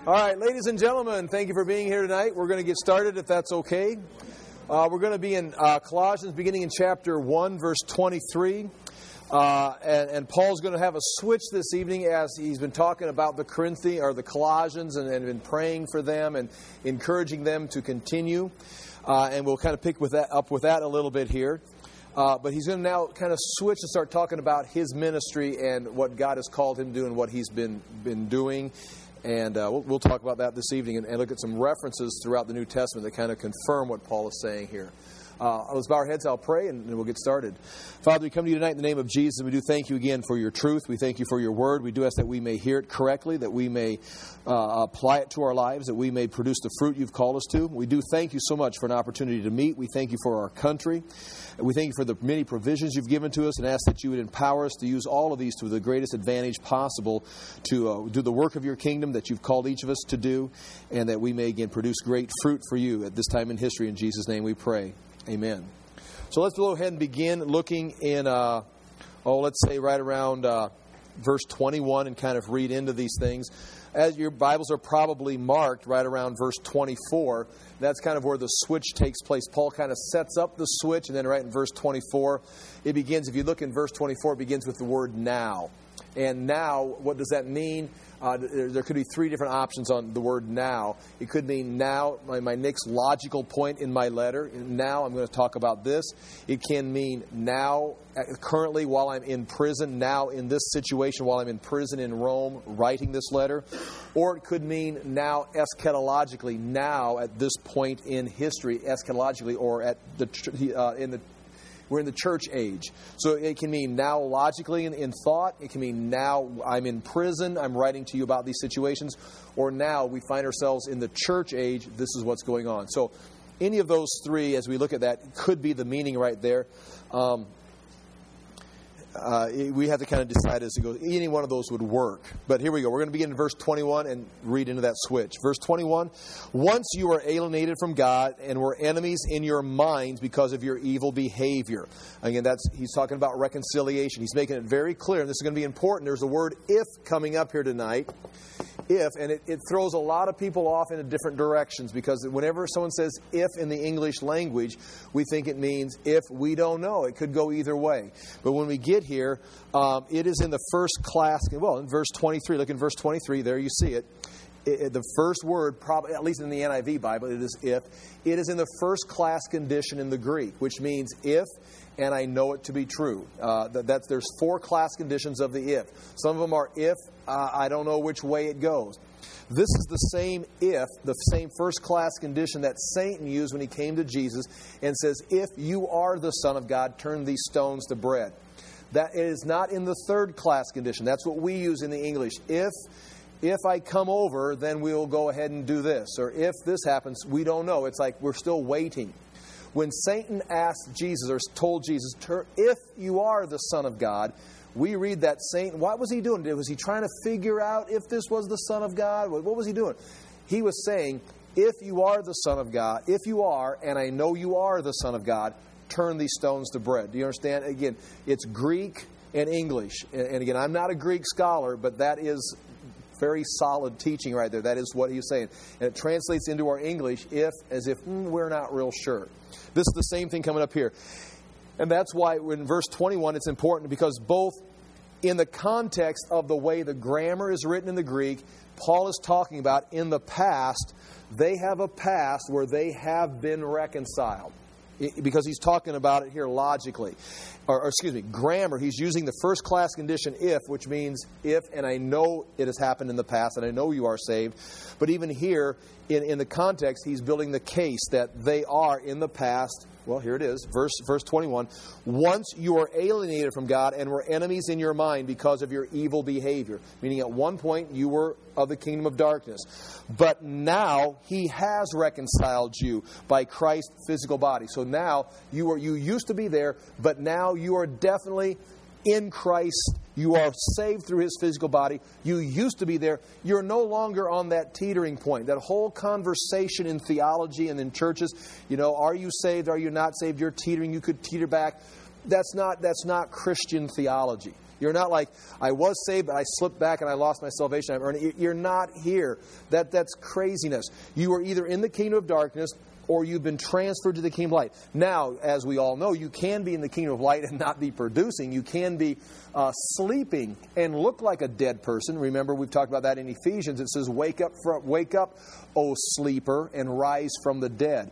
All right, ladies and gentlemen, thank you for being here tonight. We're going to get started, if that's okay. We're going to be in Colossians, beginning in chapter 1, verse 23. And Paul's going to have a switch this evening as he's been talking about the Colossians and been praying for them and encouraging them to continue. And we'll kind of pick up with that a little bit here. But he's going to now kind of switch and start talking about his ministry and what God has called him to do and what he's been doing. And we'll talk about that this evening and look at some references throughout the New Testament that kind of confirm what Paul is saying here. Let's bow our heads, I'll pray, and we'll get started. Father, we come to you tonight in the name of Jesus, and we do thank you again for your truth. We thank you for your word. We do ask that we may hear it correctly, that we may apply it to our lives, that we may produce the fruit you've called us to. We do thank you so much for an opportunity to meet. We thank you for our country. We thank you for the many provisions you've given to us and ask that you would empower us to use all of these to the greatest advantage possible to do the work of your kingdom that you've called each of us to do, and that we may again produce great fruit for you at this time in history. In Jesus' name we pray. Amen. So let's go ahead and begin looking in, let's say right around verse 21 and kind of read into these things. As your Bibles are probably marked right around verse 24, that's kind of where the switch takes place. Paul kind of sets up the switch, and then right in verse 24, it begins, if you look in verse 24, it begins with the word now. And now, what does that mean? There could be three different options on the word now. It could mean now, my next logical point in my letter. Now I'm going to talk about this. It can mean now, currently while I'm in prison, now in this situation while I'm in prison in Rome, writing this letter. Or it could mean now eschatologically, now at this point in history, eschatologically, or at we're in the church age. So it can mean now logically in thought. It can mean now I'm in prison. I'm writing to you about these situations. Or now we find ourselves in the church age. This is what's going on. So any of those three, as we look at that, could be the meaning right there. We have to kind of decide as it goes. Any one of those would work. But here we go. We're going to begin in verse 21 and read into that switch. Verse 21, once you were alienated from God and were enemies in your minds because of your evil behavior. Again, he's talking about reconciliation. He's making it very clear, and this is going to be important. There's a word if coming up here tonight. If, and it throws a lot of people off in different directions, because whenever someone says if in the English language, we think it means if we don't know. It could go either way. But when we get here, it is in the first class, well, in verse 23, look in verse 23, there you see it. The first word, probably at least in the NIV Bible, it is if. It is in the first class condition in the Greek, which means if, and I know it to be true. There's four class conditions of the if. Some of them are if, I don't know which way it goes. This is the same if, the same first class condition that Satan used when he came to Jesus and says, if you are the Son of God, turn these stones to bread. That is not in the third class condition. That's what we use in the English. If I come over, then we'll go ahead and do this. Or if this happens, we don't know. It's like we're still waiting. When Satan asked Jesus, or told Jesus, if you are the Son of God, we read that Satan, what was he doing? Was he trying to figure out if this was the Son of God? What was he doing? He was saying, if you are the Son of God, if you are, and I know you are the Son of God, turn these stones to bread. Do you understand? Again, it's Greek and English. And again, I'm not a Greek scholar, but that is very solid teaching right there. That is what he's saying. And it translates into our English as if we're not real sure. This is the same thing coming up here. And that's why in verse 21 it's important, because both in the context of the way the grammar is written in the Greek, Paul is talking about in the past, they have a past where they have been reconciled. Because he's talking about it here logically. Grammar. He's using the first class condition if, which means if, and I know it has happened in the past, and I know you are saved. But even here, in the context, he's building the case that they are in the past. Well, here it is, verse 21. Once you were alienated from God and were enemies in your mind because of your evil behavior. Meaning at one point you were of the kingdom of darkness. But now He has reconciled you by Christ's physical body. So now you used to be there, but now you are definitely in Christ. You are saved through His physical body. You used to be there. You're no longer on that teetering point. That whole conversation in theology and in churches, are you saved? Are you not saved? You're teetering. You could teeter back. That's not Christian theology. You're not like, I was saved, but I slipped back and I lost my salvation. I've earned it. You're not here. That's craziness. You are either in the kingdom of darkness or you've been transferred to the kingdom of light. Now, as we all know, you can be in the kingdom of light and not be producing. You can be sleeping and look like a dead person. Remember, we've talked about that in Ephesians. It says, wake up, O sleeper, and rise from the dead.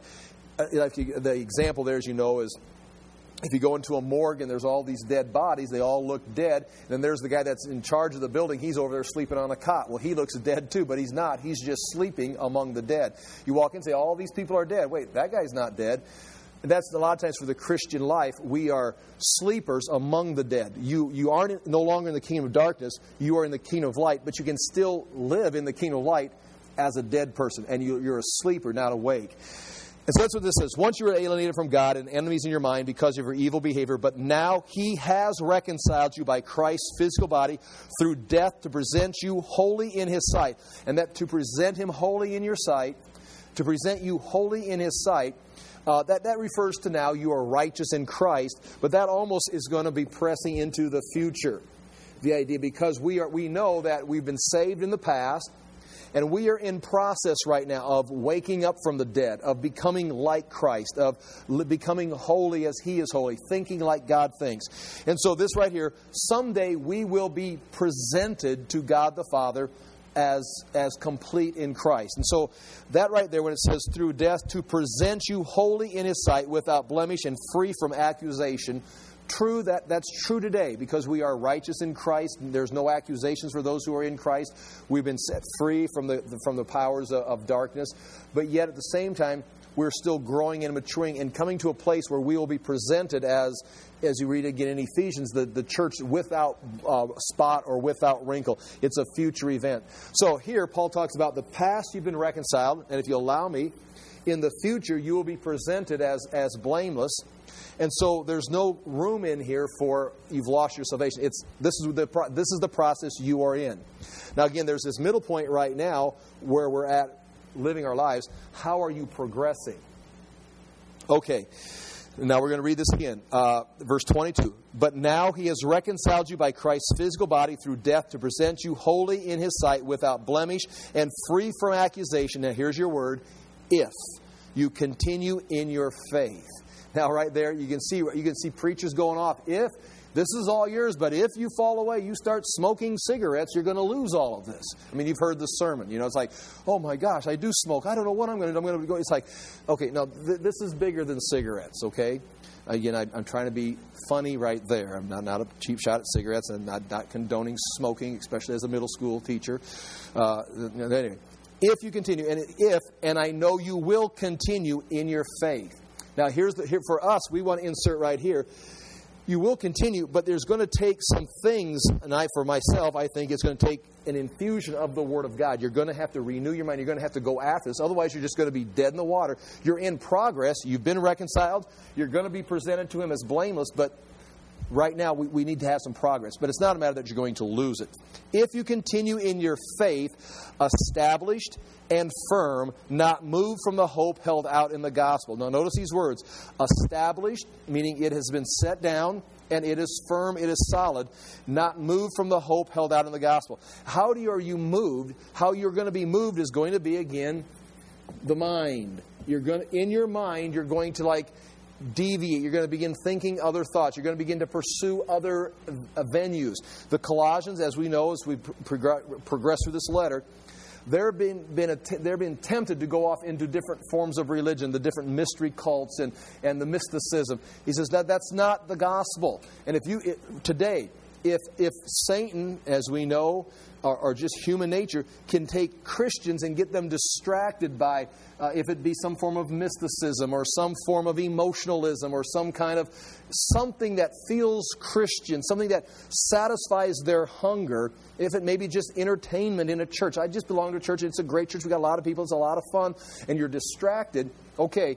The example there, as you know, is if you go into a morgue and there's all these dead bodies, they all look dead, and then there's the guy that's in charge of the building. He's over there sleeping on a cot. Well, he looks dead too, but he's not. He's just sleeping among the dead. You walk in and say, all these people are dead. Wait, that guy's not dead. And that's a lot of times for the Christian life. We are sleepers among the dead. You aren't no longer in the kingdom of darkness. You are in the kingdom of light, but you can still live in the kingdom of light as a dead person, and you're a sleeper, not awake. And so that's what this says. Once you were alienated from God and enemies in your mind because of your evil behavior, but now He has reconciled you by Christ's physical body through death to present you holy in His sight. And that to present Him holy in your sight, to present you holy in His sight, that refers to now you are righteous in Christ, but that almost is going to be pressing into the future. The idea, because we know that we've been saved in the past, and we are in process right now of waking up from the dead, of becoming like Christ, of becoming holy as He is holy, thinking like God thinks. And so this right here, someday we will be presented to God the Father as complete in Christ. And so that right there, when it says through death, to present you holy in His sight, without blemish and free from accusation. True, that's true today because we are righteous in Christ. There's no accusations for those who are in Christ. We've been set free from the powers of darkness. But yet at the same time, we're still growing and maturing and coming to a place where we will be presented as you read again in Ephesians, the church without spot or without wrinkle. It's a future event. So here Paul talks about the past you've been reconciled, and if you allow me, in the future you will be presented as blameless. And so there's no room in here for you've lost your salvation. This is the process you are in. Now again, there's this middle point right now where we're at living our lives. How are you progressing? Okay, now we're going to read this again. Verse 22. But now He has reconciled you by Christ's physical body through death to present you holy in His sight, without blemish and free from accusation. Now here's your word, if you continue in your faith. Now, right there, you can see preachers going off. If this is all yours, but if you fall away, you start smoking cigarettes, you're going to lose all of this. I mean, you've heard the sermon. You know, it's like, oh my gosh, I do smoke. I don't know what I'm going to do. I'm going to go. It's like, okay, now this is bigger than cigarettes. Okay, again, I'm trying to be funny right there. I'm not a cheap shot at cigarettes, and I'm not condoning smoking, especially as a middle school teacher. Anyway, if you continue, and I know you will continue in your faith. Now, here for us, we want to insert right here. You will continue, but there's going to take some things, and for myself, I think it's going to take an infusion of the Word of God. You're going to have to renew your mind. You're going to have to go after this. Otherwise, you're just going to be dead in the water. You're in progress. You've been reconciled. You're going to be presented to Him as blameless, but right now we need to have some progress. But it's not a matter that you're going to lose it. If you continue in your faith, established and firm, not moved from the hope held out in the gospel. Now notice these words. Established, meaning it has been set down, and it is firm, it is solid, not moved from the hope held out in the gospel. How are you moved? How you're going to be moved is going to be, again, the mind. In your mind, you're going to deviate. You're going to begin thinking other thoughts. You're going to begin to pursue other venues. The Colossians, as we know, as we progress through this letter, they're being tempted to go off into different forms of religion, the different mystery cults and the mysticism. He says that's not the gospel. And if Satan, as we know, or just human nature, can take Christians and get them distracted by, if it be some form of mysticism or some form of emotionalism or some kind of something that feels Christian, something that satisfies their hunger, if it may be just entertainment in a church. I just belong to a church. It's a great church. We've got a lot of people. It's a lot of fun. And you're distracted. Okay,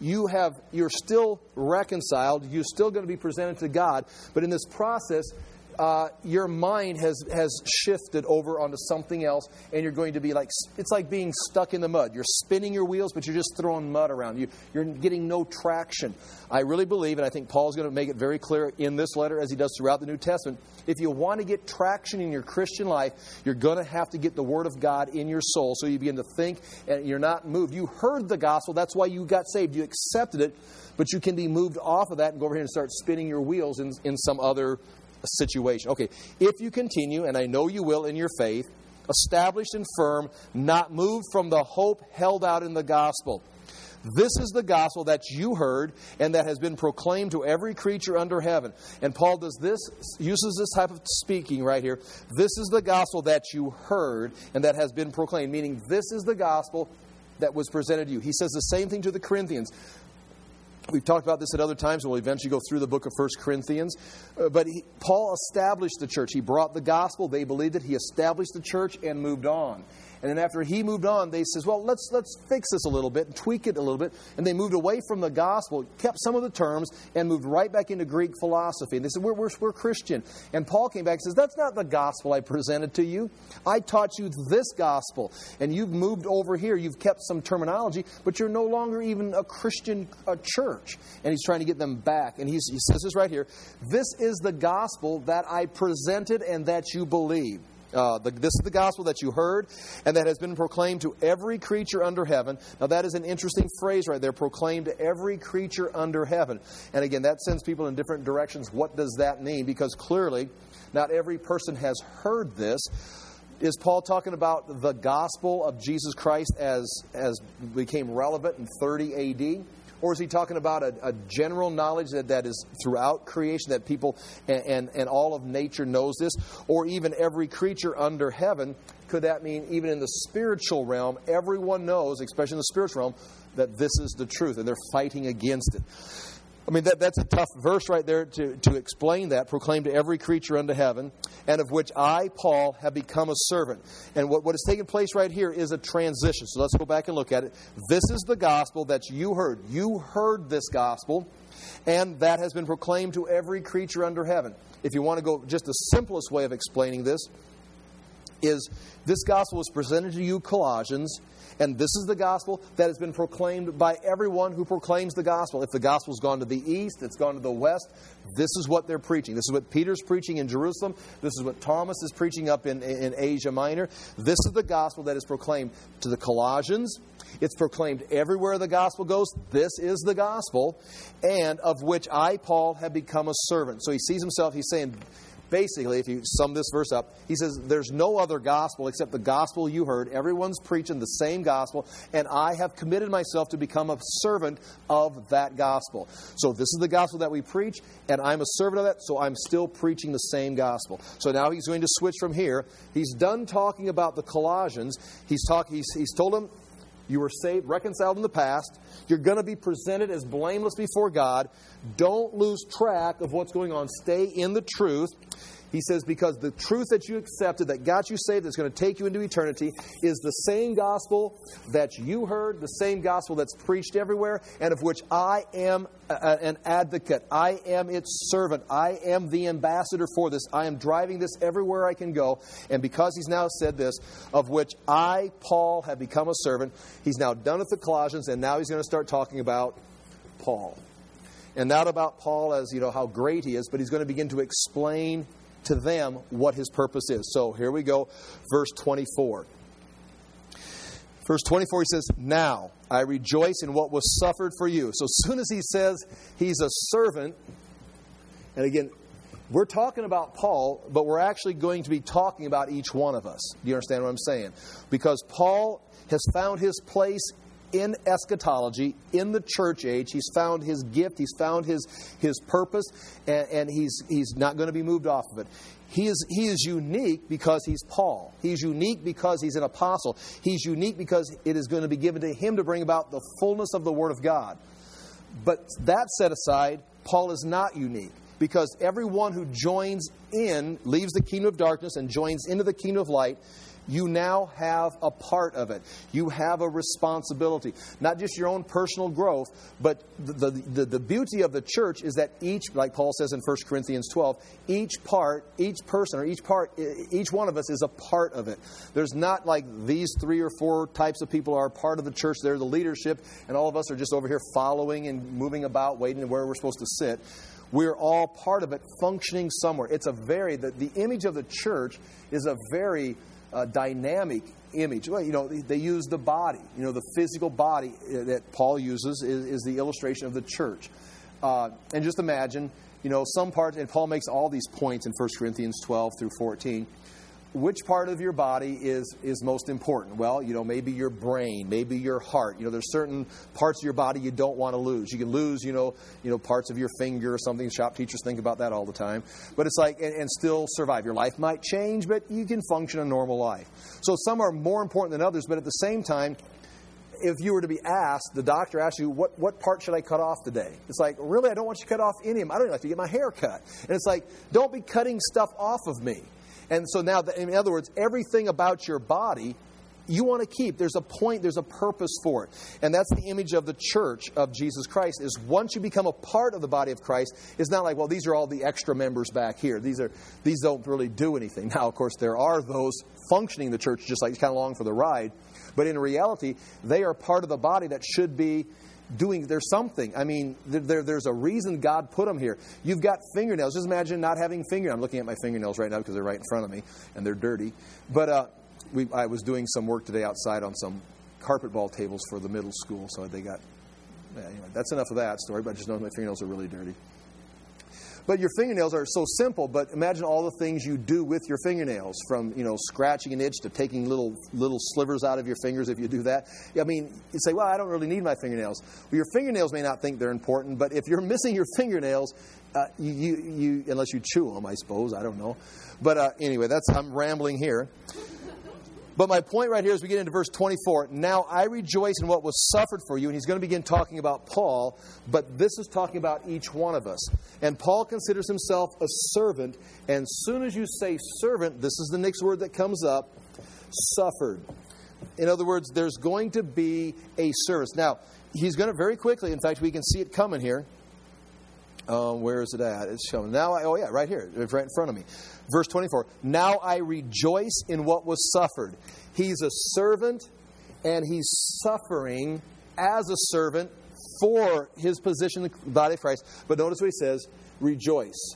you're still reconciled. You're still going to be presented to God. But in this process, your mind has shifted over onto something else, and you're going to be it's like being stuck in the mud. You're spinning your wheels, but you're just throwing mud around. You're getting no traction. I really believe, and I think Paul's going to make it very clear in this letter, as he does throughout the New Testament, if you want to get traction in your Christian life, you're going to have to get the Word of God in your soul, so you begin to think, and you're not moved. You heard the gospel. That's why you got saved. You accepted it, but you can be moved off of that and go over here and start spinning your wheels in some other situation. Okay, if you continue, and I know you will in your faith, established and firm, not moved from the hope held out in the gospel. This is the gospel that you heard and that has been proclaimed to every creature under heaven. And Paul uses this type of speaking right here. This is the gospel that you heard and that has been proclaimed, meaning this is the gospel that was presented to you. He says the same thing to the Corinthians. We've talked about this at other times, and we'll eventually go through the book of 1 Corinthians. But Paul established the church. He brought the gospel. They believed it. He established the church and moved on. And then after he moved on, they says, well, let's fix this a little bit and tweak it a little bit. And they moved away from the gospel, kept some of the terms, and moved right back into Greek philosophy. And they said, we're Christian. And Paul came back and says, that's not the gospel I presented to you. I taught you this gospel. And you've moved over here. You've kept some terminology, but you're no longer even a Christian church. And he's trying to get them back. And he says this right here. This is the gospel that I presented and that you believe. This is the gospel that you heard and that has been proclaimed to every creature under heaven. Now that is an interesting phrase right there, proclaimed to every creature under heaven. And again, that sends people in different directions. What does that mean? Because clearly, not every person has heard this. Is Paul talking about the gospel of Jesus Christ as became relevant in 30 A.D.? Or is he talking about a general knowledge that is throughout creation, that people and all of nature knows this? Or even every creature under heaven? Could that mean even in the spiritual realm, everyone knows, especially in the spiritual realm, that this is the truth and they're fighting against it? I mean, that's a tough verse right there to explain that. Proclaim to every creature under heaven, and of which I, Paul, have become a servant. And what is taking place right here is a transition. So let's go back and look at it. This is the gospel that you heard. You heard this gospel, and that has been proclaimed to every creature under heaven. If you want to go, just the simplest way of explaining this is this gospel was presented to you, Colossians, and this is the gospel that has been proclaimed by everyone who proclaims the gospel. If the gospel's gone to the east, it's gone to the west, this is what they're preaching. This is what Peter's preaching in Jerusalem. This is what Thomas is preaching up in Asia Minor. This is the gospel that is proclaimed to the Colossians. It's proclaimed everywhere the gospel goes. This is the gospel, and of which I, Paul, have become a servant. So he sees himself, he's saying, basically, if you sum this verse up, he says, there's no other gospel except the gospel you heard. Everyone's preaching the same gospel, and I have committed myself to become a servant of that gospel. So this is the gospel that we preach, and I'm a servant of that, so I'm still preaching the same gospel. So now he's going to switch from here. He's done talking about the Colossians. He's told them, you were saved, reconciled in the past. You're going to be presented as blameless before God. Don't lose track of what's going on. Stay in the truth. He says, because the truth that you accepted, that got you saved, that's going to take you into eternity, is the same gospel that you heard, the same gospel that's preached everywhere, and of which I am an advocate. I am its servant. I am the ambassador for this. I am driving this everywhere I can go. And because he's now said this, of which I, Paul, have become a servant, he's now done with the Colossians, and now he's going to start talking about Paul. And not about Paul as, how great he is, but he's going to begin to explain to them what his purpose is. So here we go, verse 24. Verse 24, he says, now I rejoice in what was suffered for you. So as soon as he says he's a servant, and again, we're talking about Paul, but we're actually going to be talking about each one of us. Do you understand what I'm saying? Because Paul has found his place in eschatology, in the church age. He's found his gift. He's found his purpose, and he's not going to be moved off of it. He is unique because he's Paul. He's unique because he's an apostle. He's unique because it is going to be given to him to bring about the fullness of the Word of God. But that set aside, Paul is not unique, because everyone who joins in, leaves the kingdom of darkness and joins into the kingdom of light, You now have a part of it. You have a responsibility. Not just your own personal growth, but the beauty of the church is that each, like Paul says in 1 Corinthians 12, each one of us is a part of it. There's not like these 3 or 4 types of people are part of the church. They're the leadership, and all of us are just over here following and moving about, waiting where we're supposed to sit. We're all part of it, functioning somewhere. It's the image of the church is a very dynamic image. Well, they use the body. The physical body that Paul uses is the illustration of the church. And just imagine, some parts, and Paul makes all these points in 1 Corinthians 12 through 14. Which part of your body is most important? Well, maybe your brain, maybe your heart. There's certain parts of your body you don't want to lose. You can lose, parts of your finger or something. Shop teachers think about that all the time. But it's like, and still survive. Your life might change, but you can function a normal life. So some are more important than others, but at the same time, if you were to be asked, the doctor asks you, what part should I cut off today? It's like, really, I don't want you to cut off any of them. I don't even like to get my hair cut. And it's like, don't be cutting stuff off of me. And so now, in other words, everything about your body you want to keep. There's a point, there's a purpose for it. And that's the image of the church of Jesus Christ, is once you become a part of the body of Christ, it's not like, well, these are all the extra members back here. These don't really do anything. Now, of course, there are those functioning in the church just like it's kind of along for the ride. But in reality, they are part of the body that should be there's something. I mean, there's a reason God put them here. You've got fingernails. Just imagine not having fingernails. I'm looking at my fingernails right now because they're right in front of me, and they're dirty. But I was doing some work today outside on some carpet ball tables for the middle school, so they got... Anyway, that's enough of that story, but I just know my fingernails are really dirty. But your fingernails are so simple, but imagine all the things you do with your fingernails, from, scratching an itch to taking little slivers out of your fingers if you do that. I mean, you say, well, I don't really need my fingernails. Well, your fingernails may not think they're important, but if you're missing your fingernails, you unless you chew them, I suppose, I don't know. But anyway, I'm rambling here. But my point right here is we get into verse 24. Now I rejoice in what was suffered for you. And he's going to begin talking about Paul, but this is talking about each one of us. And Paul considers himself a servant. And as soon as you say servant, this is the next word that comes up, suffered. In other words, there's going to be a service. Now, he's going to very quickly, in fact, we can see it coming here. Where is it at? It's showing. Right here. It's right in front of me. Verse 24. Now I rejoice in what was suffered. He's a servant, and he's suffering as a servant for his position in the body of Christ. But notice what he says, rejoice.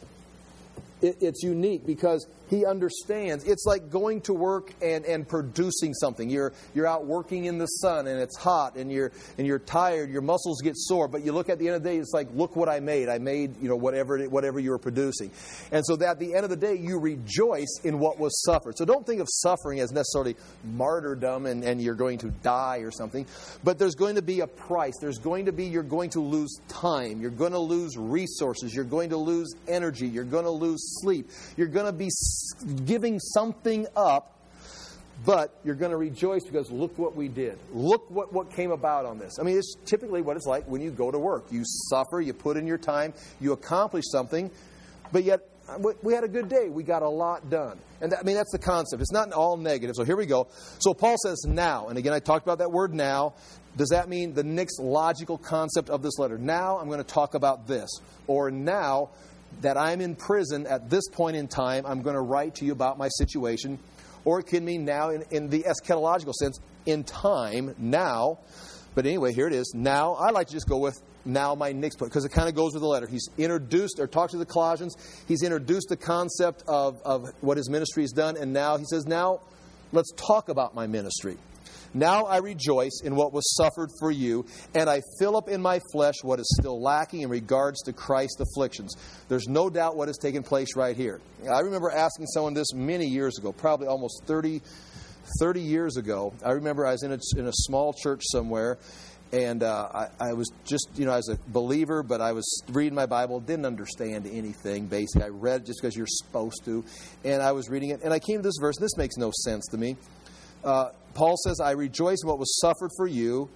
It's unique because he understands. It's like going to work and producing something. You're out working in the sun and it's hot and you're tired. Your muscles get sore. But you look at the end of the day, it's like, look what I made. I made whatever you were producing. And so that at the end of the day, you rejoice in what was suffered. So don't think of suffering as necessarily martyrdom and you're going to die or something. But there's going to be a price. You're going to lose time. You're going to lose resources. You're going to lose energy. You're going to lose sleep. You're going to be giving something up, but you're going to rejoice because look what we did. Look what came about on this. I mean, it's typically what it's like when you go to work. You suffer, you put in your time, you accomplish something, but yet we had a good day. We got a lot done. And that's the concept. It's not all negative. So here we go. So Paul says now, and again, I talked about that word now. Does that mean the next logical concept of this letter? Now I'm going to talk about this. Or now that I'm in prison at this point in time, I'm going to write to you about my situation. Or it can mean now in the eschatological sense, in time, now. But anyway, here it is. Now, I like to just go with now my next point, because it kind of goes with the letter. He's introduced, or talked to the Colossians, he's introduced the concept of what his ministry has done, and now he says, now let's talk about my ministry. Now I rejoice in what was suffered for you, and I fill up in my flesh what is still lacking in regards to Christ's afflictions. There's no doubt what has taken place right here. I remember asking someone this many years ago, probably almost 30 years ago. I remember I was in a small church somewhere, and I was just, as a believer, but I was reading my Bible, didn't understand anything, basically. I read it just because you're supposed to, and I was reading it, and I came to this verse, and this makes no sense to me. Paul says, I rejoice in what was suffered for you,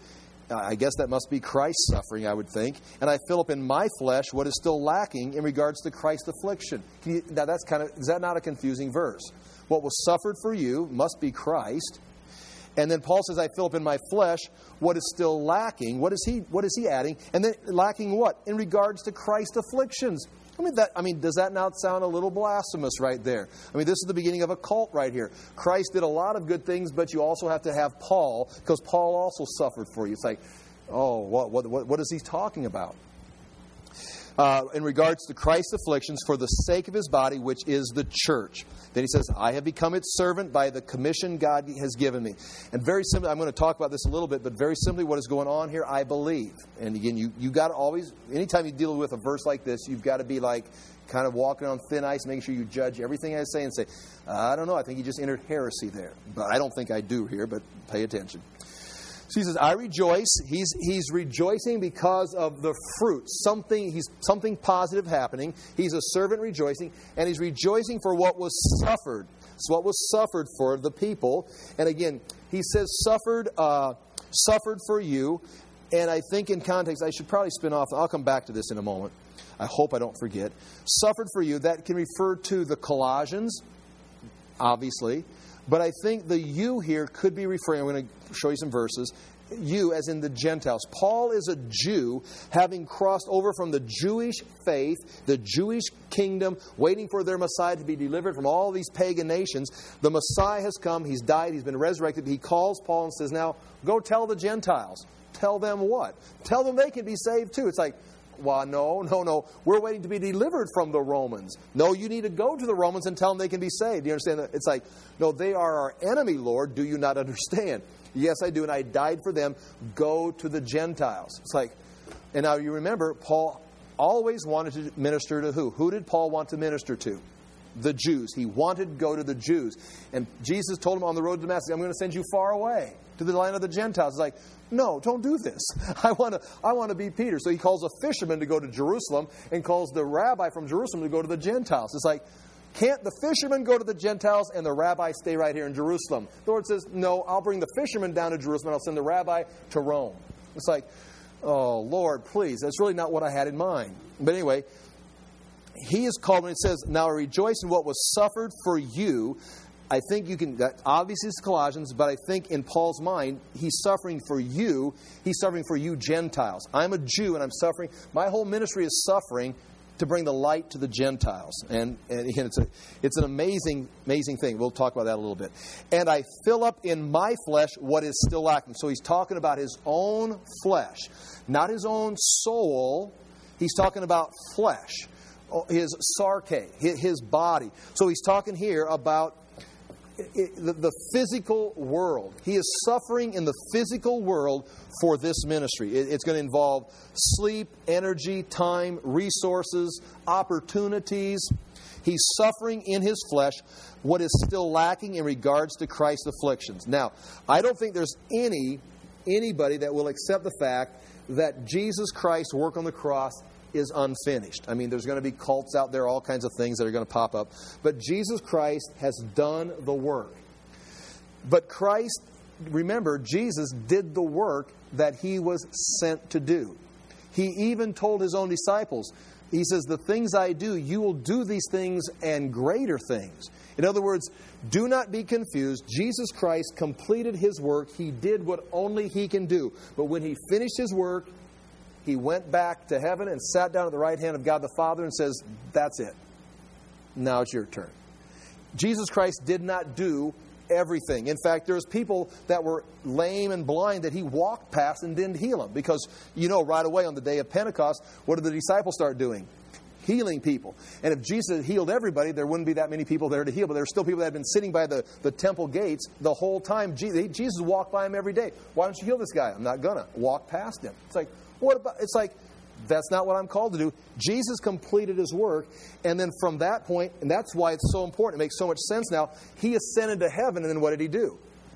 I guess that must be Christ's suffering, I would think. And I fill up in my flesh what is still lacking in regards to Christ's affliction. Now is that not a confusing verse? What was suffered for you must be Christ. And then Paul says, I fill up in my flesh what is still lacking. What is he adding? And then lacking what? In regards to Christ's afflictions. Does that not sound a little blasphemous right there? This is the beginning of a cult right here. Christ did a lot of good things, but you also have to have Paul, because Paul also suffered for you. It's like, oh, what is he talking about? In regards to Christ's afflictions for the sake of his body, which is the church. Then he says, I have become its servant by the commission God has given me. And very simply, I'm going to talk about this a little bit, but very simply what is going on here, I believe. And again, you got to always, anytime you deal with a verse like this, you've got to be like kind of walking on thin ice, making sure you judge everything I say and say, I don't know, I think he just entered heresy there. But I don't think I do here, but pay attention. So he says, I rejoice. He's rejoicing because of the fruit. Something positive happening. He's a servant rejoicing. And he's rejoicing for what was suffered. It's what was suffered for the people. And again, he says suffered for you. And I think in context, I should probably spin off. I'll come back to this in a moment. I hope I don't forget. Suffered for you. That can refer to the Colossians, obviously. But I think the you here could be referring, I'm going to show you some verses, you as in the Gentiles. Paul is a Jew having crossed over from the Jewish faith, the Jewish kingdom, waiting for their Messiah to be delivered from all these pagan nations. The Messiah has come, he's died, he's been resurrected. He calls Paul and says, now go tell the Gentiles. Tell them what? Tell them they can be saved too. It's like, well, no. We're waiting to be delivered from the Romans. No, you need to go to the Romans and tell them they can be saved. Do you understand that? It's like, no, they are our enemy, Lord. Do you not understand? Yes, I do, and I died for them. Go to the Gentiles. It's like, and now you remember, Paul always wanted to minister to who? Who did Paul want to minister to? The Jews. He wanted to go to the Jews. And Jesus told him on the road to Damascus, I'm going to send you far away to the land of the Gentiles. It's like, no, don't do this. I want to be Peter. So he calls a fisherman to go to Jerusalem and calls the rabbi from Jerusalem to go to the Gentiles. It's like, can't the fisherman go to the Gentiles and the rabbi stay right here in Jerusalem? The Lord says, no, I'll bring the fisherman down to Jerusalem and I'll send the rabbi to Rome. It's like, oh, Lord, please. That's really not what I had in mind. But anyway, he is called when it says, now I rejoice in what was suffered for you. I think you can, that obviously it's Colossians, but I think in Paul's mind, he's suffering for you. He's suffering for you Gentiles. I'm a Jew and I'm suffering. My whole ministry is suffering to bring the light to the Gentiles. And again, it's an amazing thing. We'll talk about that a little bit. And I fill up in my flesh what is still lacking. So he's talking about his own flesh, not his own soul. He's talking about flesh, his sarche, his body. So he's talking here about the physical world. He is suffering in the physical world for this ministry. It's going to involve sleep, energy, time, resources, opportunities. He's suffering in his flesh what is still lacking in regards to Christ's afflictions. Now, I don't think there's anybody that will accept the fact that Jesus Christ's work on the cross is unfinished. I mean, there's going to be cults out there, all kinds of things that are going to pop up. But Jesus Christ has done the work. But Christ, remember, Jesus did the work that he was sent to do. He even told his own disciples, he says, the things I do, you will do these things and greater things. In other words, do not be confused. Jesus Christ completed his work. He did what only he can do. But when he finished his work, he went back to heaven and sat down at the right hand of God the Father and says, that's it. Now it's your turn. Jesus Christ did not do everything. In fact, there's people that were lame and blind that he walked past and didn't heal them. Because, right away on the day of Pentecost, what did the disciples start doing? Healing people. And if Jesus had healed everybody, there wouldn't be that many people there to heal. But there were still people that had been sitting by the temple gates the whole time. Jesus walked by them every day. Why don't you heal this guy? I'm not going to. Walk past him. It's like, what about? It's like, that's not what I'm called to do. Jesus completed his work, and then from that point, and that's why it's so important, it makes so much sense now, he ascended to heaven, and then what did he do?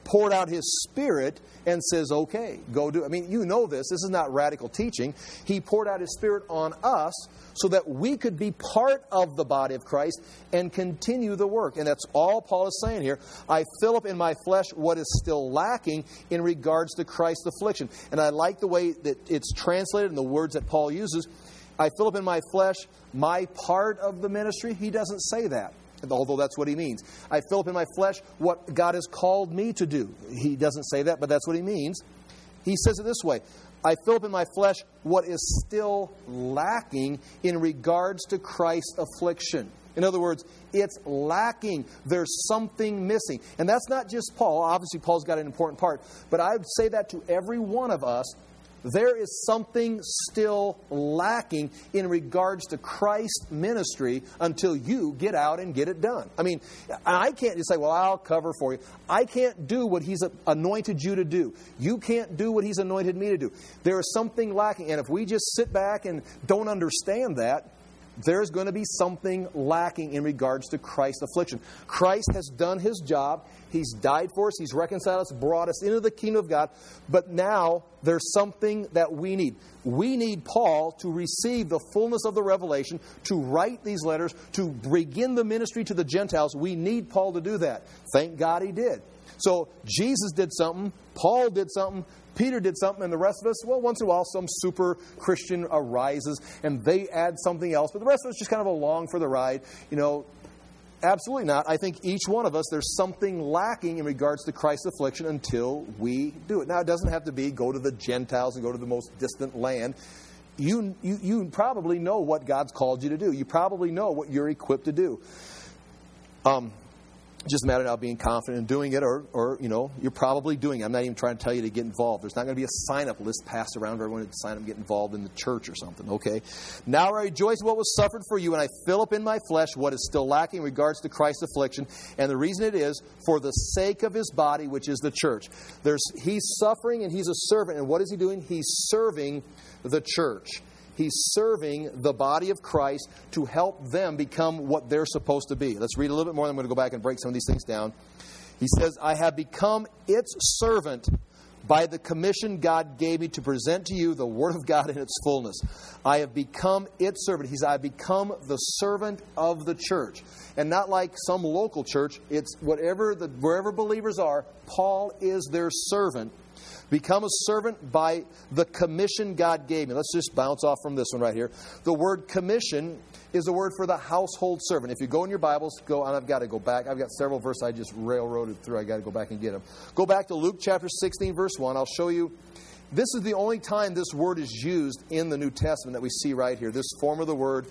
poured out His Spirit and says, okay, go do it. I mean, you know this. This is not radical teaching. He poured out His Spirit on us so that we could be part of the body of Christ and continue the work. And that's all Paul is saying here. I fill up in my flesh what is still lacking in regards to Christ's affliction. And I like the way that it's translated in the words that Paul uses. I fill up in my flesh my part of the ministry. He doesn't say that, although that's what he means. I fill up in my flesh what God has called me to do. He doesn't say that, but that's what he means. He says it this way. I fill up in my flesh what is still lacking in regards to Christ's affliction. In other words, it's lacking. There's something missing. And that's not just Paul. Obviously, Paul's got an important part. But I would say that to every one of us. There is something still lacking in regards to Christ's ministry until you get out and get it done. I mean, I can't just say, well, I'll cover for you. I can't do what He's anointed you to do. You can't do what He's anointed me to do. There is something lacking. And if we just sit back and don't understand that, there's going to be something lacking in regards to Christ's affliction. Christ has done His job. He's died for us. He's reconciled us, brought us into the kingdom of God. But now there's something that we need. We need Paul to receive the fullness of the revelation, to write these letters, to begin the ministry to the Gentiles. We need Paul to do that. Thank God he did. So Jesus did something. Paul did something. Peter did something, and the rest of us, well, once in a while, some super Christian arises, and they add something else. But the rest of us just kind of along for the ride. You know, absolutely not. I think each one of us, there's something lacking in regards to Christ's affliction until we do it. Now, it doesn't have to be go to the Gentiles and go to the most distant land. You probably know what God's called you to do. You probably know what you're equipped to do. Just a matter of being confident in doing it, or you're probably doing it. I'm not even trying to tell you to get involved. There's not going to be a sign-up list passed around for everyone to sign up and get involved in the church or something, okay? Now I rejoice in what was suffered for you, and I fill up in my flesh what is still lacking in regards to Christ's affliction. And the reason it is for the sake of His body, which is the church. He's suffering and He's a servant. And what is He doing? He's serving the church. He's serving the body of Christ to help them become what they're supposed to be. Let's read a little bit more. I'm going to go back and break some of these things down. He says, I have become its servant by the commission God gave me to present to you the Word of God in its fullness. I have become its servant. He says, I have become the servant of the church. And not like some local church. It's wherever believers are, Paul is their servant. Become a servant by the commission God gave me. Let's just bounce off from this one right here. The word commission is a word for the household servant. If you go in your Bibles, and I've got to go back. I've got several verses I just railroaded through. I've got to go back and get them. Go back to Luke chapter 16, verse 1. I'll show you. This is the only time this word is used in the New Testament that we see right here. This form of the word,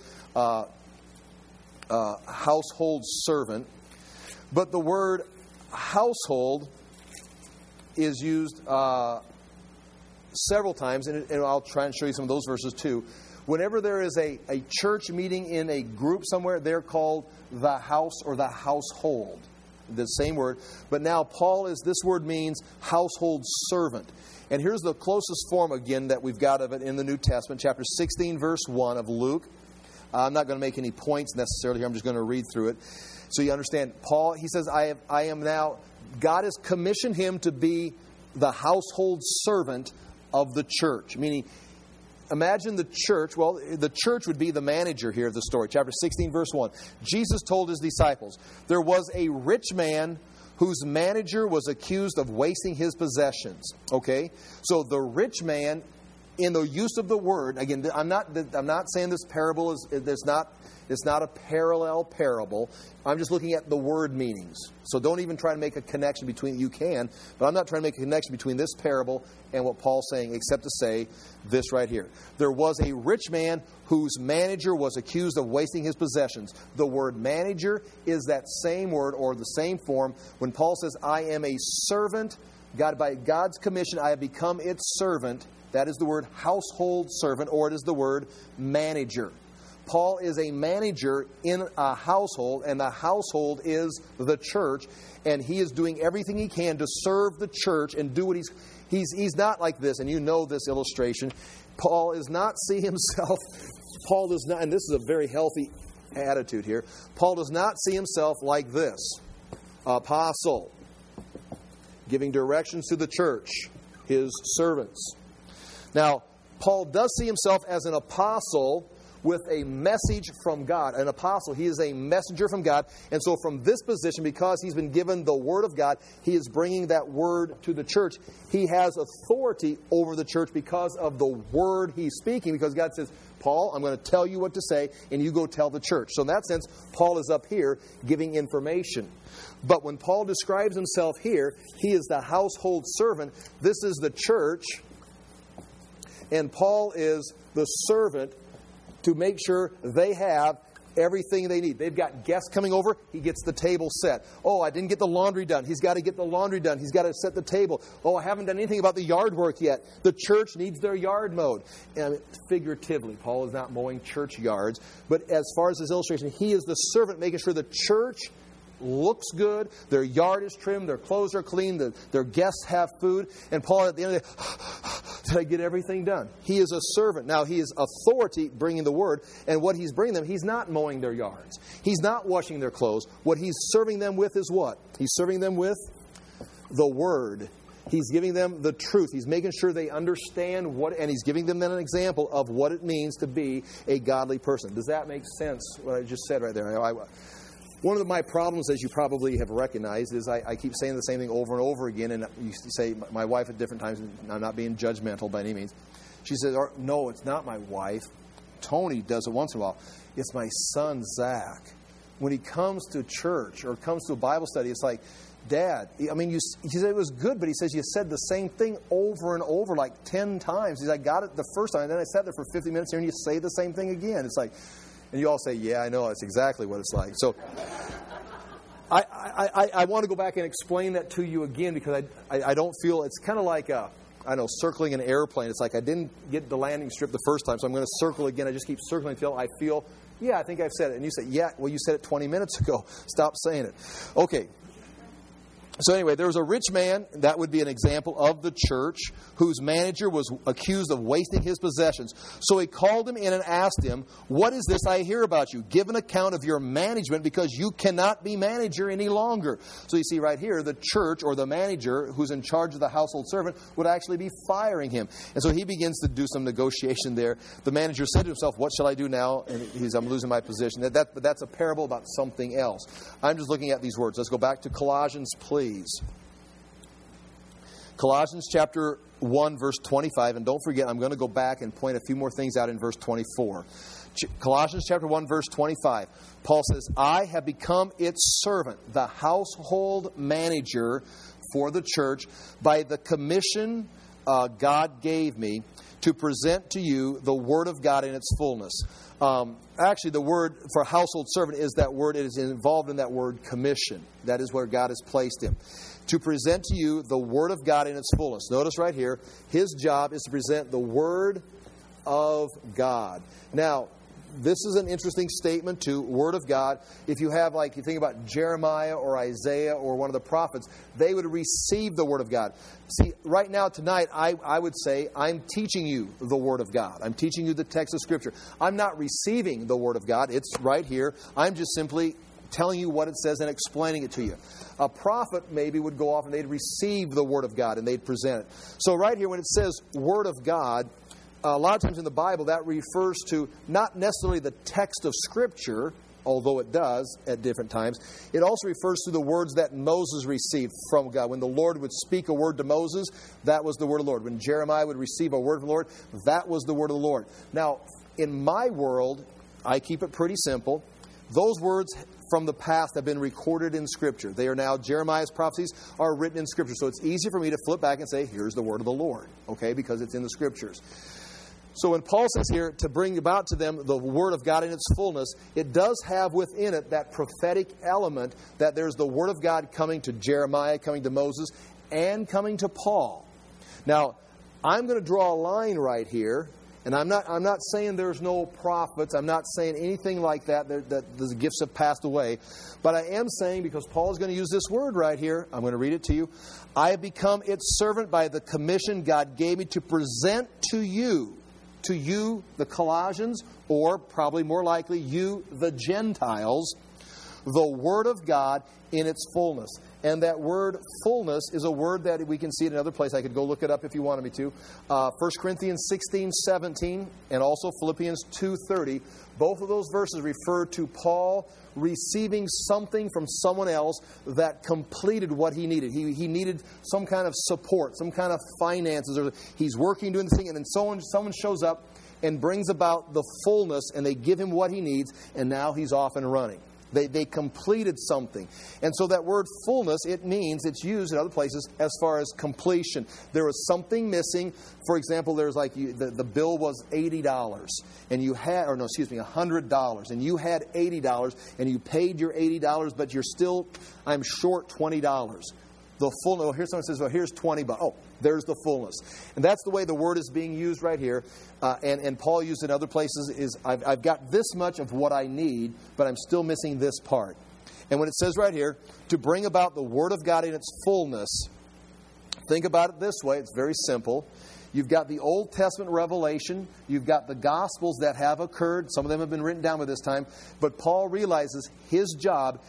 household servant. But the word household is used several times, and I'll try and show you some of those verses too. Whenever there is a church meeting in a group somewhere, they're called the house or the household. The same word. But now this word means household servant. And here's the closest form again that we've got of it in the New Testament, chapter 16, verse 1 of Luke. I'm not going to make any points necessarily here. I'm just going to read through it. So you understand, Paul, he says, I am now... God has commissioned him to be the household servant of the church. Meaning, imagine the church. Well, the church would be the manager here of the story. Chapter 16, verse 1. Jesus told His disciples, there was a rich man whose manager was accused of wasting his possessions. Okay? So the rich man, in the use of the word, again, I'm not saying this parable it's not a parallel parable. I'm just looking at the word meanings. So don't even try to make a connection between, you can, but I'm not trying to make a connection between this parable and what Paul's saying, except to say this right here. There was a rich man whose manager was accused of wasting his possessions. The word manager is that same word or the same form. When Paul says, I am a servant, by God's commission, I have become its servant. That is the word household servant, or it is the word manager. Paul is a manager in a household, and the household is the church, and he is doing everything he can to serve the church and do what he's not like this, and you know this illustration. Paul does not see himself, and this is a very healthy attitude here, Paul does not see himself like this. Apostle, giving directions to the church, his servants. Now, Paul does see himself as an apostle with a message from God. An apostle, he is a messenger from God. And so from this position, because he's been given the Word of God, he is bringing that Word to the church. He has authority over the church because of the Word he's speaking. Because God says, Paul, I'm going to tell you what to say, and you go tell the church. So in that sense, Paul is up here giving information. But when Paul describes himself here, he is the household servant. This is the church, and Paul is the servant to make sure they have everything they need. They've got guests coming over. He gets the table set. Oh, I didn't get the laundry done. He's got to get the laundry done. He's got to set the table. Oh, I haven't done anything about the yard work yet. The church needs their yard mowed. And figuratively, Paul is not mowing church yards. But as far as his illustration, he is the servant making sure the church looks good, their yard is trimmed, their clothes are clean, their guests have food. And Paul, at the end of the day, did I get everything done? He is a servant. Now, he is authority bringing the word. And what he's bringing them, he's not mowing their yards. He's not washing their clothes. What he's serving them with is what? He's serving them with the word. He's giving them the truth. He's making sure they understand what, and he's giving them then an example of what it means to be a godly person. Does that make sense, what I just said right there? One of my problems, as you probably have recognized, is I keep saying the same thing over and over again. And you say, my wife at different times, and I'm not being judgmental by any means. She says, no, it's not my wife. Tony does it once in a while. It's my son, Zach. When he comes to church or comes to a Bible study, it's like, Dad, I mean, he said it was good, but he says you said the same thing over and over like 10 times. He's like, I got it the first time, and then I sat there for 50 minutes here, and you say the same thing again. It's like... And you all say, yeah, I know, that's exactly what it's like. So I want to go back and explain that to you again because I don't feel, it's kind of like, circling an airplane. It's like I didn't get the landing strip the first time, so I'm going to circle again. I just keep circling until I feel, yeah, I think I've said it. And you say, yeah, well, you said it 20 minutes ago. Stop saying it. Okay. So anyway, there was a rich man, that would be an example of the church, whose manager was accused of wasting his possessions. So he called him in and asked him, what is this I hear about you? Give an account of your management because you cannot be manager any longer. So you see right here, the church or the manager who's in charge of the household servant would actually be firing him. And so he begins to do some negotiation there. The manager said to himself, what shall I do now? And I'm losing my position. But that's a parable about something else. I'm just looking at these words. Let's go back to Colossians, please. Colossians chapter 1, verse 25. And don't forget, I'm going to go back and point a few more things out in verse 24. Colossians chapter 1, verse 25. Paul says, I have become its servant, the household manager for the church, by the commission God gave me to present to you the Word of God in its fullness. Actually, the word for household servant is that word. It is involved in that word commission. That is where God has placed him. To present to you the Word of God in its fullness. Notice right here, his job is to present the Word of God. Now, this is an interesting statement too, Word of God. If you have, you think about Jeremiah or Isaiah or one of the prophets, they would receive the Word of God. See, right now, tonight, I would say, I'm teaching you the Word of God. I'm teaching you the text of Scripture. I'm not receiving the Word of God. It's right here. I'm just simply telling you what it says and explaining it to you. A prophet maybe would go off and they'd receive the Word of God and they'd present it. So right here, when it says Word of God, a lot of times in the Bible, that refers to not necessarily the text of Scripture, although it does at different times. It also refers to the words that Moses received from God. When the Lord would speak a word to Moses, that was the word of the Lord. When Jeremiah would receive a word from the Lord, that was the word of the Lord. Now, in my world, I keep it pretty simple. Those words from the past have been recorded in Scripture. They are now, Jeremiah's prophecies are written in Scripture. So it's easy for me to flip back and say, here's the word of the Lord, okay, because it's in the Scriptures. So when Paul says here to bring about to them the Word of God in its fullness, it does have within it that prophetic element that there's the Word of God coming to Jeremiah, coming to Moses, and coming to Paul. Now, I'm going to draw a line right here, and I'm not saying there's no prophets. I'm not saying anything like that the gifts have passed away. But I am saying, because Paul is going to use this word right here, I'm going to read it to you. I have become its servant by the commission God gave me to present to you, the Colossians, or probably more likely you, the Gentiles, the Word of God in its fullness. And that word fullness is a word that we can see in another place. I could go look it up if you wanted me to. 1 Corinthians 16:17 and also Philippians 2:30. Both of those verses refer to Paul receiving something from someone else that completed what he needed. He needed some kind of support, some kind of finances. Or he's working, doing this thing, and then someone shows up and brings about the fullness, and they give him what he needs, and now he's off and running. They completed something. And so that word fullness, it's used in other places as far as completion. There was something missing. For example, there's like the bill was $80 and you had, $100, and you had $80 and you paid your $80, but I'm short $20. The full, here's someone says, well, here's $20. Oh, there's the fullness. And that's the way the word is being used right here. And Paul used in other places is, I've got this much of what I need, but I'm still missing this part. And when it says right here, to bring about the Word of God in its fullness, think about it this way. It's very simple. You've got the Old Testament revelation. You've got the Gospels that have occurred. Some of them have been written down by this time. But Paul realizes his job,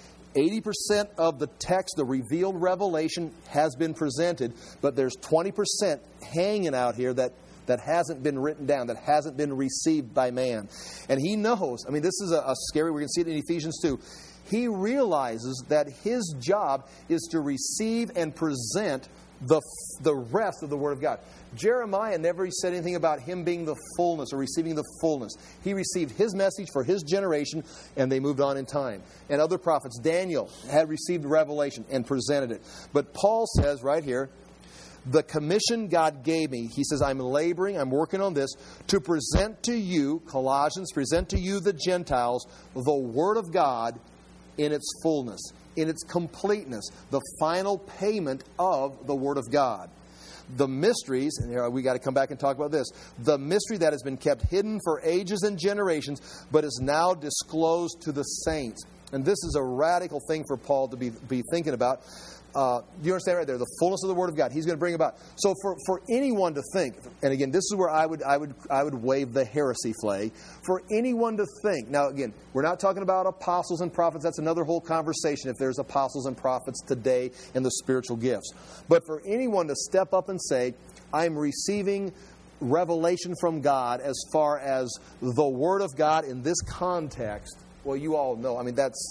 80% of the text, the revealed revelation, has been presented, but there's 20% hanging out here that hasn't been written down, that hasn't been received by man. And he knows, this is a scary, we're going to see it in Ephesians 2. He realizes that his job is to receive and present the rest of the Word of God. Jeremiah never said anything about him being the fullness or receiving the fullness. He received his message for his generation, and they moved on in time. And other prophets, Daniel, had received revelation and presented it. But Paul says right here, the commission God gave me, he says, I'm laboring, I'm working on this, to present to you, Colossians, present to you, the Gentiles, the Word of God in its fullness, in its completeness, the final payment of the Word of God. The mysteries, and here we got to come back and talk about this, the mystery that has been kept hidden for ages and generations, but is now disclosed to the saints. And this is a radical thing for Paul to be thinking about. You understand right there, the fullness of the Word of God. He's going to bring about. So for anyone to think, and again, this is where I would wave the heresy flag. For anyone to think, now again, we're not talking about apostles and prophets. That's another whole conversation if there's apostles and prophets today in the spiritual gifts. But for anyone to step up and say, I'm receiving revelation from God as far as the Word of God in this context, well, you all know,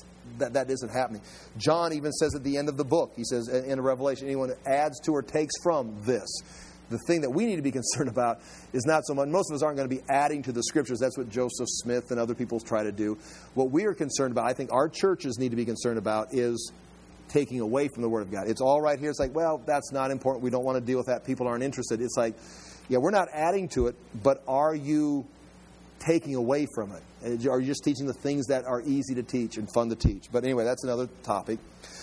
that isn't happening. John even says at the end of the book, he says in Revelation, anyone that adds to or takes from this. The thing that we need to be concerned about is not so much, most of us aren't going to be adding to the Scriptures. That's what Joseph Smith and other people try to do. What we are concerned about, I think our churches need to be concerned about, is taking away from the Word of God. It's all right here. It's like, well, that's not important. We don't want to deal with that. People aren't interested. It's like, yeah, we're not adding to it, but are you taking away from it? Are you just teaching the things that are easy to teach and fun to teach? But anyway, that's another topic.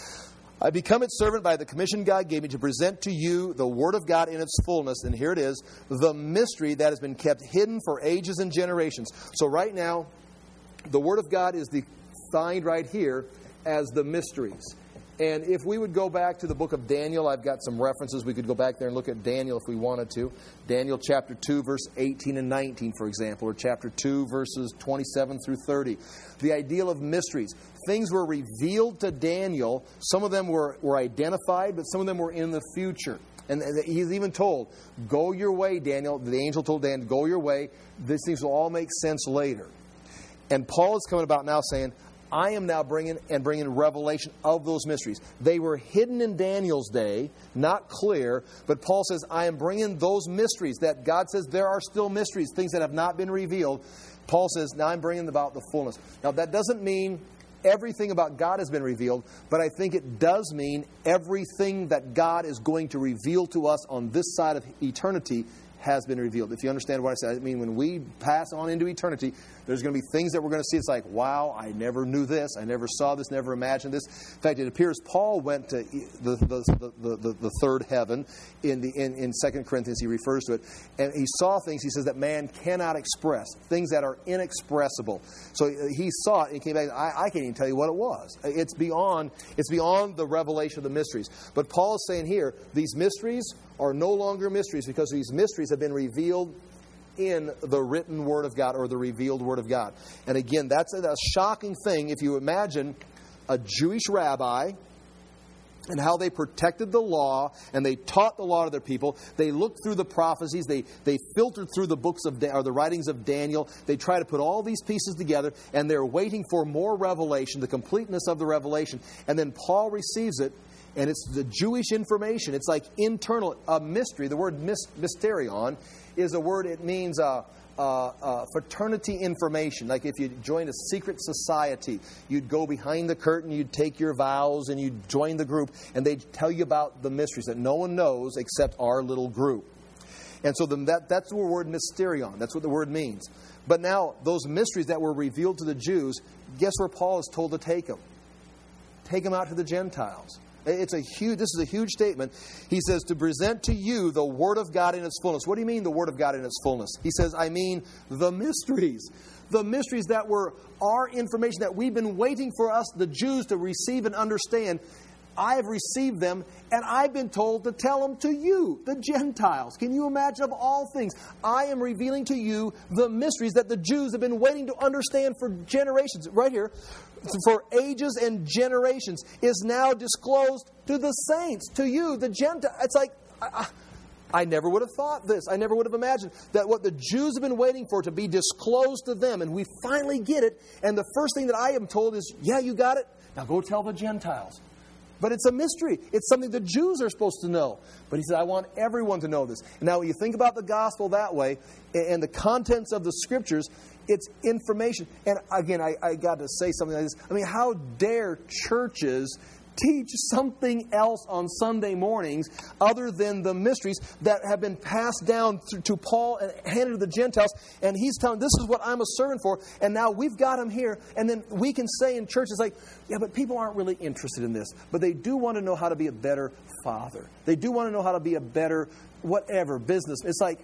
I become its servant by the commission God gave me to present to you the Word of God in its fullness. And here it is, the mystery that has been kept hidden for ages and generations. So right now, the Word of God is defined right here as the mysteries. And if we would go back to the book of Daniel, I've got some references. We could go back there and look at Daniel if we wanted to. Daniel chapter 2, verse 18 and 19, for example, or chapter 2, verses 27 through 30. The ideal of mysteries. Things were revealed to Daniel. Some of them were identified, but some of them were in the future. And he's even told, go your way, Daniel. The angel told Daniel, go your way. These things will all make sense later. And Paul is coming about now saying, I am now bringing revelation of those mysteries. They were hidden in Daniel's day, not clear, but Paul says, I am bringing those mysteries that God says there are still mysteries, things that have not been revealed. Paul says, now I'm bringing about the fullness. Now, that doesn't mean everything about God has been revealed, but I think it does mean everything that God is going to reveal to us on this side of eternity has been revealed. If you understand what I said, I mean, when we pass on into eternity, there's going to be things that we're going to see. It's like, wow, I never knew this. I never saw this, never imagined this. In fact, it appears Paul went to the third heaven in 2 Corinthians. He refers to it. And he saw things, he says, that man cannot express, things that are inexpressible. So he saw it and he came back. I can't even tell you what it was. It's beyond the revelation of the mysteries. But Paul is saying here, these mysteries are no longer mysteries because these mysteries have been revealed in the written Word of God or the revealed Word of God. And again, that's a shocking thing if you imagine a Jewish rabbi and how they protected the law, and they taught the law to their people. They looked through the prophecies. They filtered through the books of or the writings of Daniel. They try to put all these pieces together, and they're waiting for more revelation, the completeness of the revelation. And then Paul receives it, and it's the Jewish information. It's like internal, a mystery. The word mysterion is a word, it means fraternity information. Like if you joined a secret society, you'd go behind the curtain, you'd take your vows, and you'd join the group, and they'd tell you about the mysteries that no one knows except our little group. And so that's the word mysterion. That's what the word means. But now, those mysteries that were revealed to the Jews, guess where Paul is told to take them? Take them out to the Gentiles. This is a huge statement. He says, to present to you the Word of God in its fullness. What do you mean the Word of God in its fullness? He says, I mean the mysteries. The mysteries that were our information that we've been waiting for us, the Jews, to receive and understand. I have received them, and I've been told to tell them to you, the Gentiles. Can you imagine, of all things, I am revealing to you the mysteries that the Jews have been waiting to understand for generations. Right here, for ages and generations, is now disclosed to the saints, to you, the Gentiles. It's like, I never would have thought this. I never would have imagined that what the Jews have been waiting for to be disclosed to them, and we finally get it, and the first thing that I am told is, yeah, you got it. Now go tell the Gentiles. But it's a mystery. It's something the Jews are supposed to know. But he said, I want everyone to know this. Now, when you think about the gospel that way, and the contents of the Scriptures, it's information. And again, I got to say something like this. I mean, how dare churches teach something else on Sunday mornings other than the mysteries that have been passed down to Paul and handed to the Gentiles, and he's telling, this is what I'm a servant for, and now we've got him here, and then we can say in church, it's like, yeah, but people aren't really interested in this, but they do want to know how to be a better father. They do want to know how to be a better whatever, business. It's like,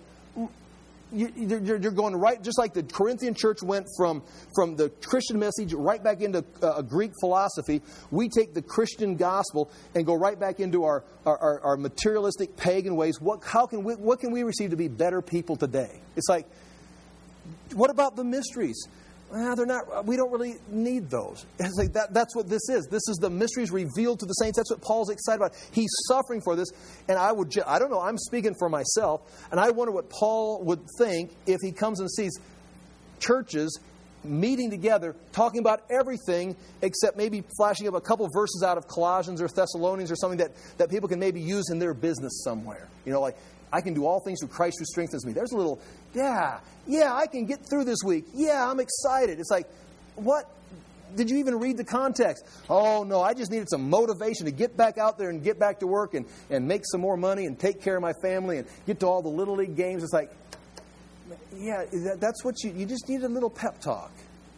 you're going right, just like the Corinthian church went from the Christian message right back into Greek philosophy. We take the Christian gospel and go right back into our materialistic pagan ways. What can we receive to be better people today? It's like, what about the mysteries? Well, they're not. We don't really need those. It's like that's what this is. This is the mysteries revealed to the saints. That's what Paul's excited about. He's suffering for this, and I don't know. I'm speaking for myself, and I wonder what Paul would think if he comes and sees churches meeting together, talking about everything except maybe flashing up a couple verses out of Colossians or Thessalonians or something that people can maybe use in their business somewhere. You know, like, I can do all things through Christ who strengthens me. There's a little, yeah, I can get through this week. Yeah, I'm excited. It's like, what? Did you even read the context? Oh, no, I just needed some motivation to get back out there and get back to work and make some more money and take care of my family and get to all the Little League games. It's like, yeah, that's what you just need a little pep talk.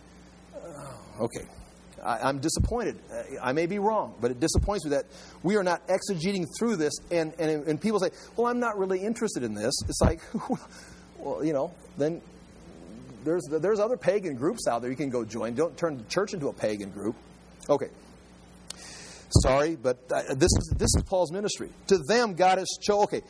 Okay. I'm disappointed. I may be wrong, but it disappoints me that we are not exegeting through this, and people say, well, I'm not really interested in this. It's like, well, you know, then there's other pagan groups out there you can go join. Don't turn the church into a pagan group. Okay. Sorry, but this is Paul's ministry. To them, God has chosen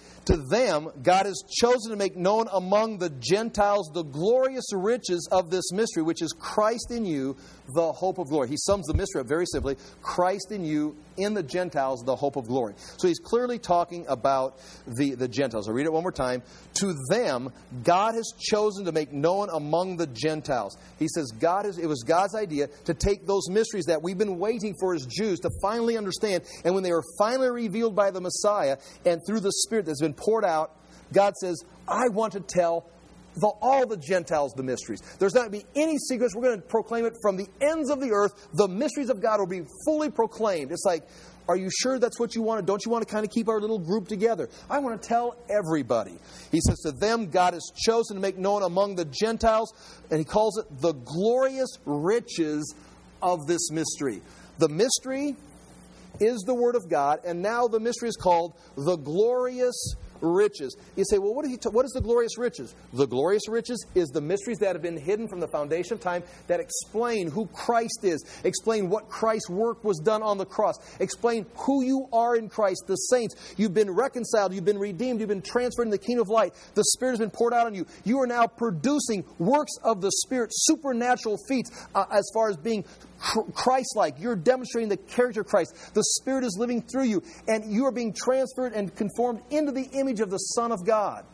to make known among the Gentiles the glorious riches of this mystery, which is Christ in you, the hope of glory. He sums the mystery up very simply: Christ in you, in the Gentiles, the hope of glory. So he's clearly talking about the Gentiles. I'll read it one more time. To them, God has chosen to make known among the Gentiles. He says it was God's idea to take those mysteries that we've been waiting for as Jews to finally understand. And when they were finally revealed by the Messiah and through the Spirit that's been poured out, God says, I want to tell all the Gentiles the mysteries. There's not going to be any secrets. We're going to proclaim it from the ends of the earth. The mysteries of God will be fully proclaimed. It's like, are you sure that's what you want? Don't you want to kind of keep our little group together? I want to tell everybody. He says to them, God has chosen to make known among the Gentiles, and he calls it the glorious riches of this mystery. The mystery is the Word of God, and now the mystery is called the glorious riches. You say, well, what is the glorious riches? The glorious riches is the mysteries that have been hidden from the foundation of time that explain who Christ is, explain what Christ's work was done on the cross, explain who you are in Christ, the saints. You've been reconciled, you've been redeemed, you've been transferred in the kingdom of light. The Spirit has been poured out on you. You are now producing works of the Spirit, supernatural feats as far as being Christ-like. You're demonstrating the character of Christ. The Spirit is living through you, and you are being transferred and conformed into the image of the Son of God.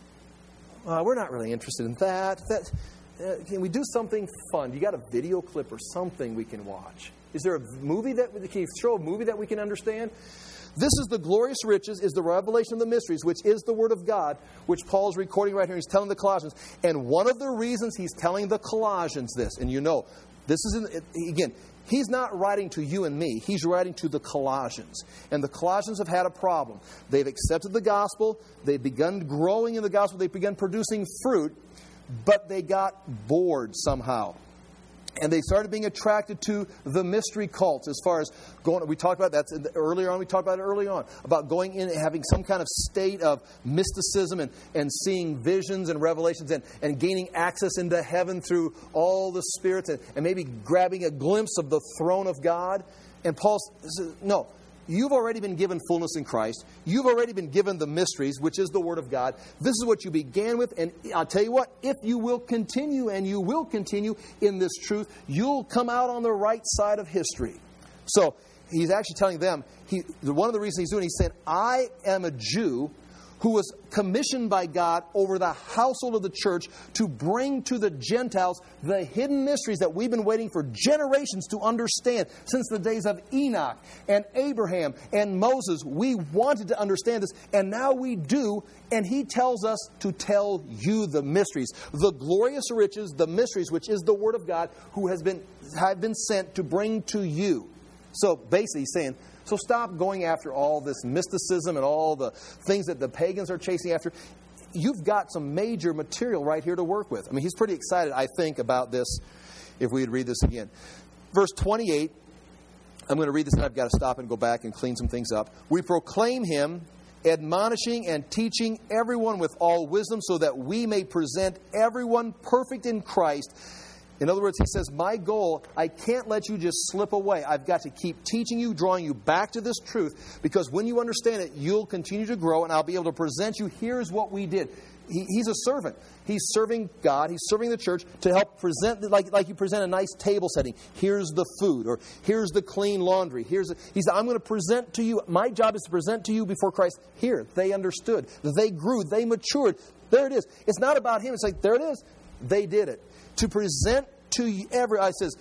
We're not really interested in that. Can we do something fun? You got a video clip or something we can watch? Is there a movie can you show a movie that we can understand? This is the glorious riches, is the revelation of the mysteries, which is the Word of God, which Paul is recording right here. He's telling the Colossians. And one of the reasons he's telling the Colossians this, and you know, this is, again, he's not writing to you and me. He's writing to the Colossians. And the Colossians have had a problem. They've accepted the gospel. They've begun growing in the gospel. They've begun producing fruit. But they got bored somehow. And they started being attracted to the mystery cults as far as going. We talked about that earlier on. We talked about it early on, about going in and having some kind of state of mysticism and seeing visions and revelations and gaining access into heaven through all the spirits and maybe grabbing a glimpse of the throne of God. And Paul says, no. You've already been given fullness in Christ. You've already been given the mysteries, which is the Word of God. This is what you began with. And I'll tell you what, if you will continue, and you will continue in this truth, you'll come out on the right side of history. So he's actually telling them, one of the reasons he's doing it, he's saying, I am a Jew who was commissioned by God over the household of the church to bring to the Gentiles the hidden mysteries that we've been waiting for generations to understand since the days of Enoch and Abraham and Moses. We wanted to understand this, and now we do, and he tells us to tell you the mysteries, the glorious riches, the mysteries, which is the Word of God, who have been sent to bring to you. So basically he's saying, so stop going after all this mysticism and all the things that the pagans are chasing after. You've got some major material right here to work with. I mean, he's pretty excited, I think, about this if we'd read this again. Verse 28, I'm going to read this and I've got to stop and go back and clean some things up. We proclaim him, admonishing and teaching everyone with all wisdom, so that we may present everyone perfect in Christ. In other words, he says, my goal, I can't let you just slip away. I've got to keep teaching you, drawing you back to this truth, because when you understand it, you'll continue to grow, and I'll be able to present you, here's what we did. He's a servant. He's serving God. He's serving the church to help present, like you present a nice table setting. Here's the food, or here's the clean laundry. He said, I'm going to present to you. My job is to present to you before Christ. Here, they understood. They grew. They matured. There it is. It's not about him. It's like, there it is. They did it. To present to I says,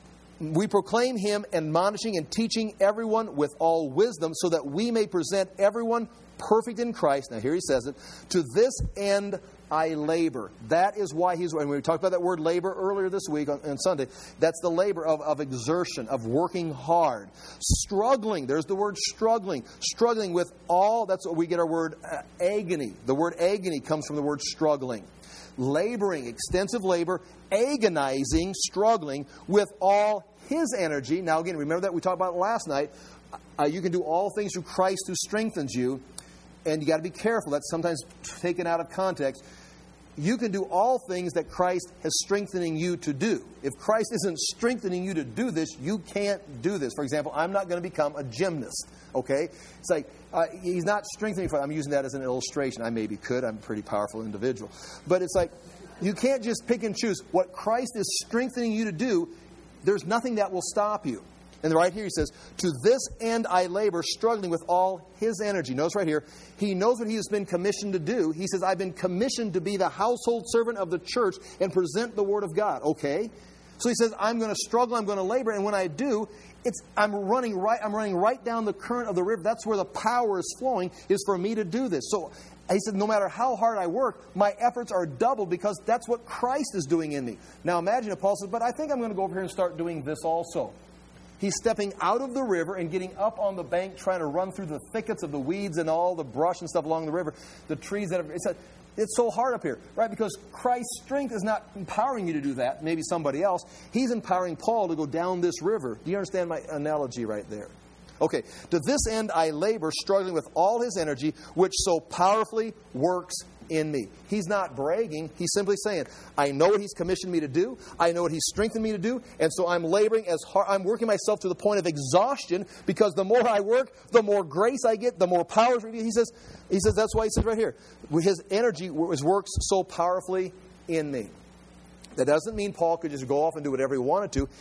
we proclaim him, admonishing and teaching everyone with all wisdom, so that we may present everyone perfect in Christ. Now here he says it. To this end I labor. That is why and we talked about that word labor earlier this week on Sunday. That's the labor of exertion, of working hard. Struggling. There's the word struggling. Struggling with all, that's what we get our word agony. The word agony comes from the word struggling. Laboring, extensive labor, agonizing, struggling with all his energy. Now again, remember that we talked about it last night. You can do all things through Christ who strengthens you. And you got to be careful. That's sometimes taken out of context. You can do all things that Christ is strengthening you to do. If Christ isn't strengthening you to do this, you can't do this. For example, I'm not going to become a gymnast. Okay? It's like, he's not strengthening me. I'm using that as an illustration. I maybe could. I'm a pretty powerful individual. But it's like, you can't just pick and choose. What Christ is strengthening you to do, there's nothing that will stop you. And right here he says, to this end I labor, struggling with all his energy. Notice right here, he knows what he has been commissioned to do. He says, I've been commissioned to be the household servant of the church and present the Word of God. Okay? So he says, I'm going to struggle, I'm going to labor, and when I do, I'm running right down the current of the river. That's where the power is flowing, is for me to do this. So he said, no matter how hard I work, my efforts are doubled, because that's what Christ is doing in me. Now imagine if Paul says, but I think I'm going to go over here and start doing this also. He's stepping out of the river and getting up on the bank, trying to run through the thickets of the weeds and all the brush and stuff along the river. The trees that are... It's so hard up here, right? Because Christ's strength is not empowering you to do that. Maybe somebody else. He's empowering Paul to go down this river. Do you understand my analogy right there? Okay. To this end I labor, struggling with all his energy, which so powerfully works in me. He's not bragging. He's simply saying, I know what he's commissioned me to do. I know what he's strengthened me to do. And so I'm laboring as hard. I'm working myself to the point of exhaustion, because the more I work, the more grace I get, the more power. He says that's why he says right here, his energy works so powerfully in me. That doesn't mean Paul could just go off and do whatever he wanted to.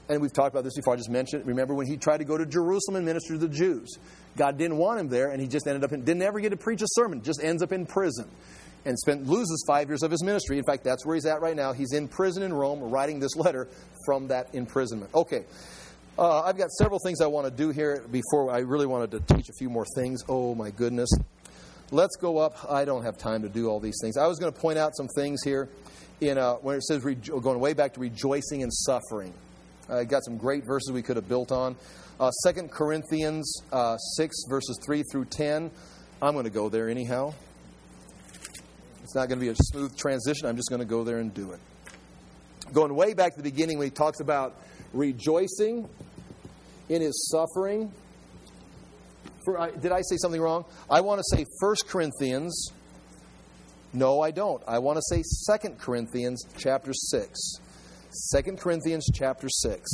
And we've talked about this before. I just mentioned it. Remember when he tried to go to Jerusalem and minister to the Jews? God didn't want him there, and he just ended up didn't ever get to preach a sermon. Just ends up in prison and loses 5 years of his ministry. In fact, that's where he's at right now. He's in prison in Rome, writing this letter from that imprisonment. Okay. I've got several things I want to do here before I really wanted to teach a few more things. Oh, my goodness. Let's go up. I don't have time to do all these things. I was going to point out some things here in when it says, going way back to rejoicing and suffering. I got some great verses we could have built on. 2 Corinthians 6, verses 3 through 10. I'm going to go there anyhow. It's not going to be a smooth transition. I'm just going to go there and do it. Going way back to the beginning when he talks about rejoicing in his suffering. Did I say something wrong? I want to say 1 Corinthians. No, I don't. I want to say 2 Corinthians chapter 6. 2 Corinthians chapter 6.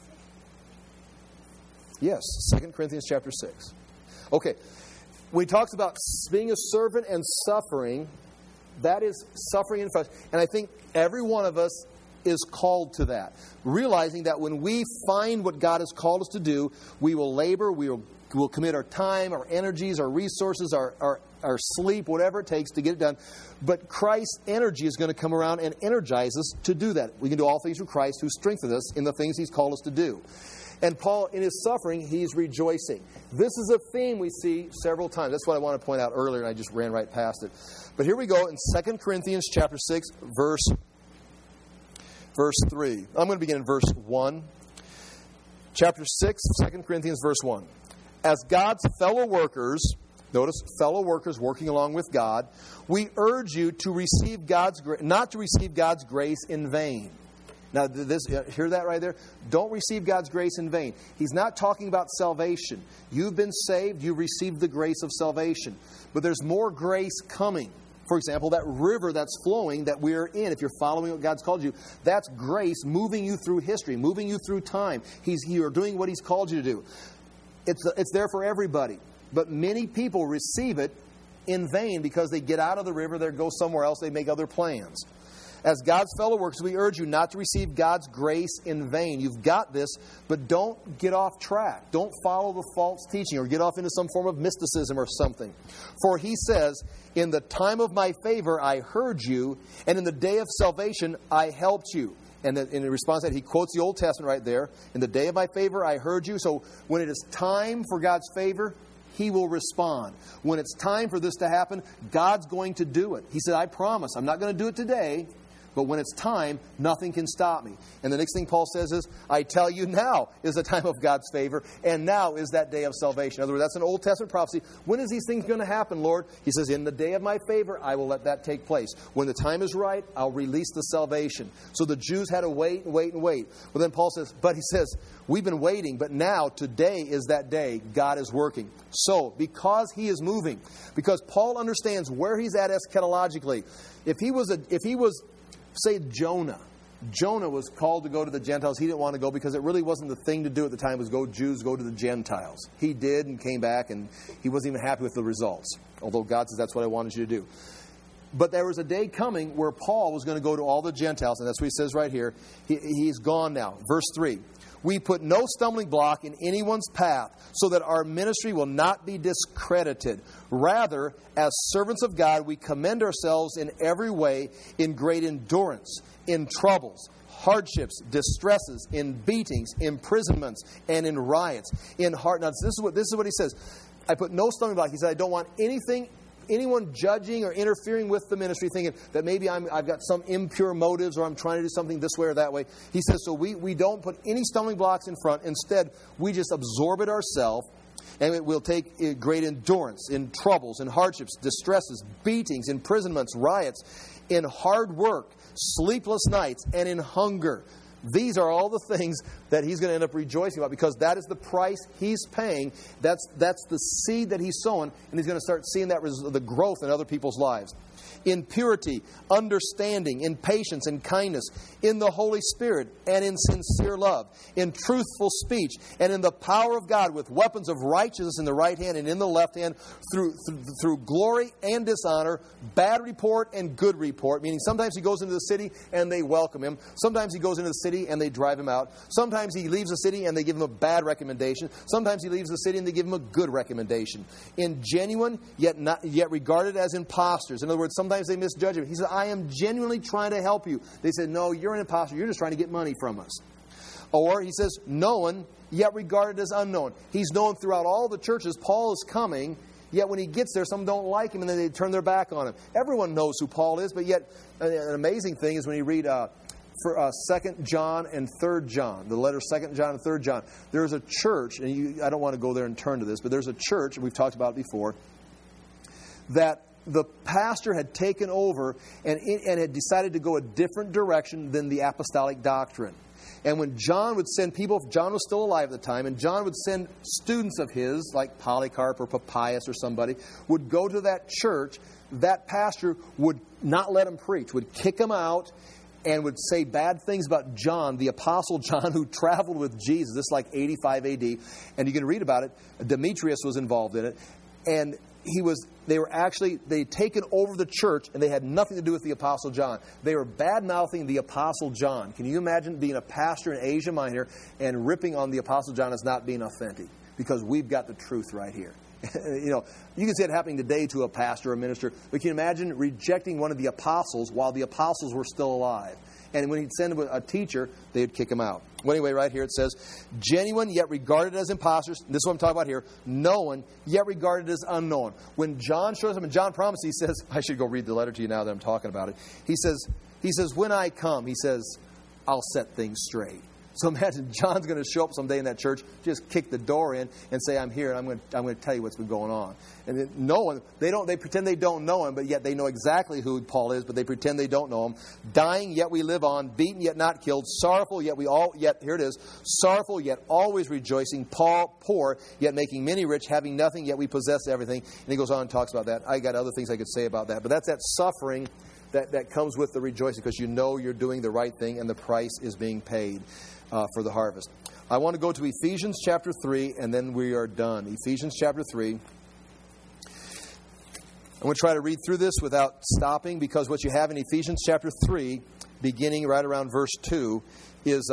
Yes, 2 Corinthians chapter 6. Okay. When he talks about being a servant and suffering, that is suffering in flesh. And I think every one of us is called to that. Realizing that when we find what God has called us to do, we will labor, we will commit our time, our energies, our resources, our sleep, whatever it takes to get it done. But Christ's energy is going to come around and energize us to do that. We can do all things through Christ who strengthens us in the things He's called us to do. And Paul, in his suffering, he's rejoicing. This is a theme we see several times. That's what I want to point out earlier, and I just ran right past it. But here we go in 2 Corinthians chapter 6, verse 3. I'm going to begin in verse 1. Chapter 6, 2 Corinthians, verse 1. As God's fellow workers, notice, fellow workers working along with God, we urge you to receive not to receive God's grace in vain. Now, hear that right there? Don't receive God's grace in vain. He's not talking about salvation. You've been saved. You've received the grace of salvation. But there's more grace coming. For example, that river that's flowing that we're in, if you're following what God's called you, that's grace moving you through history, moving you through time. You're doing what He's called you to do. It's there for everybody. But many people receive it in vain because they get out of the river, they go somewhere else, they make other plans. As God's fellow workers, we urge you not to receive God's grace in vain. You've got this, but don't get off track. Don't follow the false teaching or get off into some form of mysticism or something. For He says, in the time of my favor I heard you, and in the day of salvation I helped you. And in response to that, he quotes the Old Testament right there. In the day of my favor I heard you. So when it is time for God's favor, He will respond. When it's time for this to happen, God's going to do it. He said, I promise, I'm not going to do it today. But when it's time, nothing can stop me. And the next thing Paul says is, I tell you now is the time of God's favor, and now is that day of salvation. In other words, that's an Old Testament prophecy. When is these things going to happen, Lord? He says, in the day of my favor, I will let that take place. When the time is right, I'll release the salvation. So the Jews had to wait and wait and wait. Well, then Paul says, but he says, we've been waiting, but now, today is that day. God is working. So, because He is moving, because Paul understands where he's at eschatologically, if he was say Jonah. Jonah was called to go to the Gentiles. He didn't want to go because it really wasn't the thing to do at the time was Jews go to the Gentiles. He did and came back, and he wasn't even happy with the results. Although God says, that's what I wanted you to do. But there was a day coming where Paul was going to go to all the Gentiles, and that's what he says right here. He's gone now. Verse 3. We put no stumbling block in anyone's path so that our ministry will not be discredited. Rather, as servants of God, we commend ourselves in every way in great endurance, in troubles, hardships, distresses, in beatings, imprisonments, and in riots. Now, this is what he says. I put no stumbling block. He said, I don't want anyone judging or interfering with the ministry, thinking that maybe I've got some impure motives or I'm trying to do something this way or that way. He says, so we don't put any stumbling blocks in front. Instead, we just absorb it ourselves, and it will take great endurance in troubles, in hardships, distresses, beatings, imprisonments, riots, in hard work, sleepless nights, and in hunger. These are all the things that he's going to end up rejoicing about because that is the price he's paying. That's the seed that he's sowing, and he's going to start seeing the growth in other people's lives. in purity, understanding, in patience and kindness, in the Holy Spirit, and in sincere love, in truthful speech, and in the power of God, with weapons of righteousness in the right hand and in the left hand, through glory and dishonor, bad report and good report. Meaning sometimes he goes into the city and they welcome him. Sometimes he goes into the city and they drive him out. Sometimes he leaves the city and they give him a bad recommendation. Sometimes he leaves the city and they give him a good recommendation. In genuine, yet regarded as impostors. In other words, sometimes they misjudge him. He said, I am genuinely trying to help you. They said, no, you're an impostor. You're just trying to get money from us. Or he says, known, yet regarded as unknown. He's known throughout all the churches. Paul is coming, yet when he gets there, some don't like him and then they turn their back on him. Everyone knows who Paul is, but yet an amazing thing is when you read for 2 John and 3 John, the letter 2 John and 3 John, there's a church, and I don't want to go there and turn to this, but there's a church, and we've talked about it before, that the pastor had taken over and had decided to go a different direction than the apostolic doctrine. And when John would send people, if John was still alive at the time, and John would send students of his, like Polycarp or Papias or somebody, would go to that church, that pastor would not let him preach, would kick him out, and would say bad things about John, the Apostle John, who traveled with Jesus. This is like 85 A.D. And you can read about it. Demetrius was involved in it. And they'd taken over the church, and they had nothing to do with the Apostle John. They were bad-mouthing the Apostle John. Can you imagine being a pastor in Asia Minor and ripping on the Apostle John as not being authentic? Because we've got the truth right here. You can see it happening today to a pastor or a minister. But can you imagine rejecting one of the apostles while the apostles were still alive? And when he'd send a teacher, they'd kick him out. Well, anyway, right here it says, genuine yet regarded as impostors. This is what I'm talking about here. Known yet regarded as unknown. When John shows up, and John promised, he says, I should go read the letter to you now that I'm talking about it. He says, when I come, he says, I'll set things straight. So imagine John's going to show up someday in that church, just kick the door in and say, I'm here, and I'm going to tell you what's been going on. And then no one, they pretend they don't know him, but yet they know exactly who Paul is, but they pretend they don't know him. Dying, yet we live on. Beaten, yet not killed. Sorrowful, here it is. Sorrowful, yet always rejoicing. Poor, yet making many rich. Having nothing, yet we possess everything. And he goes on and talks about that. I got other things I could say about that. But that's that suffering that comes with the rejoicing, because you know you're doing the right thing and the price is being paid for the harvest. I want to go to Ephesians chapter 3, and then we are done. Ephesians chapter 3. I'm going to try to read through this without stopping, because what you have in Ephesians chapter 3, beginning right around verse 2, is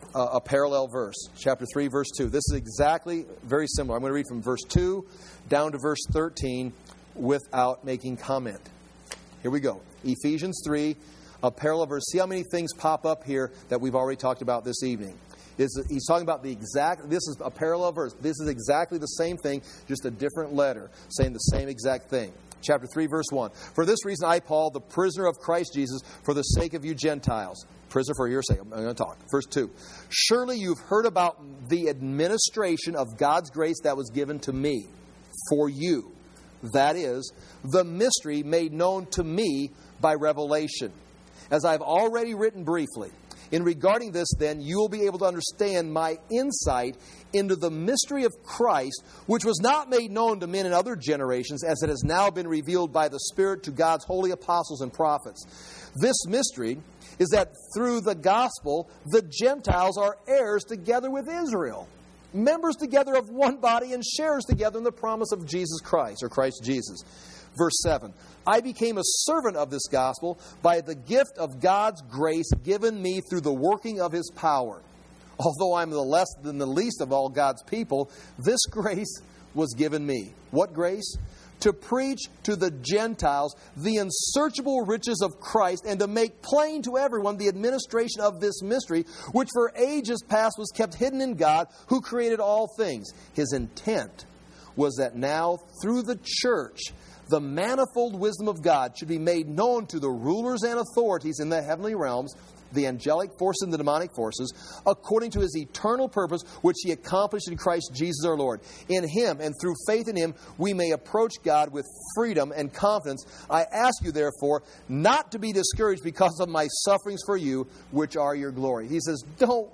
a parallel verse. Chapter 3, verse 2. This is exactly very similar. I'm going to read from verse 2 down to verse 13 without making comment. Here we go. Ephesians 3, a parallel verse. See how many things pop up here that we've already talked about this evening. He's talking about this is a parallel verse. This is exactly the same thing, just a different letter, saying the same exact thing. Chapter 3, verse 1. For this reason I, Paul, the prisoner of Christ Jesus, for the sake of you Gentiles. Prisoner for your sake. I'm going to talk. Verse 2. Surely you've heard about the administration of God's grace that was given to me for you. That is, the mystery made known to me by revelation. As I've already written briefly, in regarding this, then, you will be able to understand my insight into the mystery of Christ, which was not made known to men in other generations, as it has now been revealed by the Spirit to God's holy apostles and prophets. This mystery is that through the gospel, the Gentiles are heirs together with Israel, members together of one body, and sharers together in the promise of Jesus Christ, or Christ Jesus. Verse 7, I became a servant of this gospel by the gift of God's grace given me through the working of His power. Although I'm the less than the least of all God's people, this grace was given me. What grace? To preach to the Gentiles the unsearchable riches of Christ, and to make plain to everyone the administration of this mystery, which for ages past was kept hidden in God, who created all things. His intent was that now, through the church, the manifold wisdom of God should be made known to the rulers and authorities in the heavenly realms, the angelic forces and the demonic forces, according to His eternal purpose, which He accomplished in Christ Jesus our Lord. In Him, and through faith in Him, we may approach God with freedom and confidence. I ask you, therefore, not to be discouraged because of my sufferings for you, which are your glory. He says, don't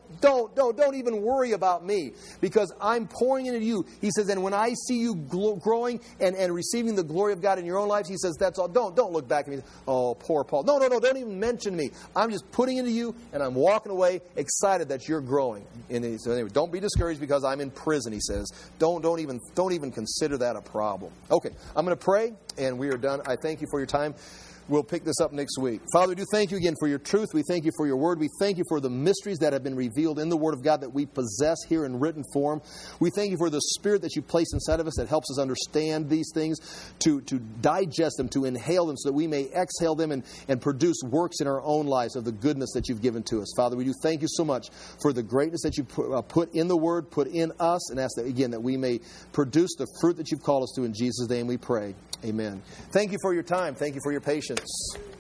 even worry about me, because I'm pouring into you. He says, and when I see you growing and receiving the glory of God in your own lives, He says, that's all. Don't look back at me. Oh, poor Paul. No, don't even mention me. I'm just putting into you, and I'm walking away excited that you're growing. And so anyway, don't be discouraged because I'm in prison, he says. Don't even consider that a problem. Okay, I'm going to pray, and we are done. I thank you for your time. We'll pick this up next week. Father, we do thank you again for your truth. We thank you for your word. We thank you for the mysteries that have been revealed in the word of God that we possess here in written form. We thank you for the Spirit that you place inside of us that helps us understand these things, to digest them, to inhale them so that we may exhale them and produce works in our own lives of the goodness that you've given to us. Father, we do thank you so much for the greatness that you put in the word, put in us, and ask that, again, that we may produce the fruit that you've called us to. In Jesus' name we pray. Amen. Thank you for your time. Thank you for your patience.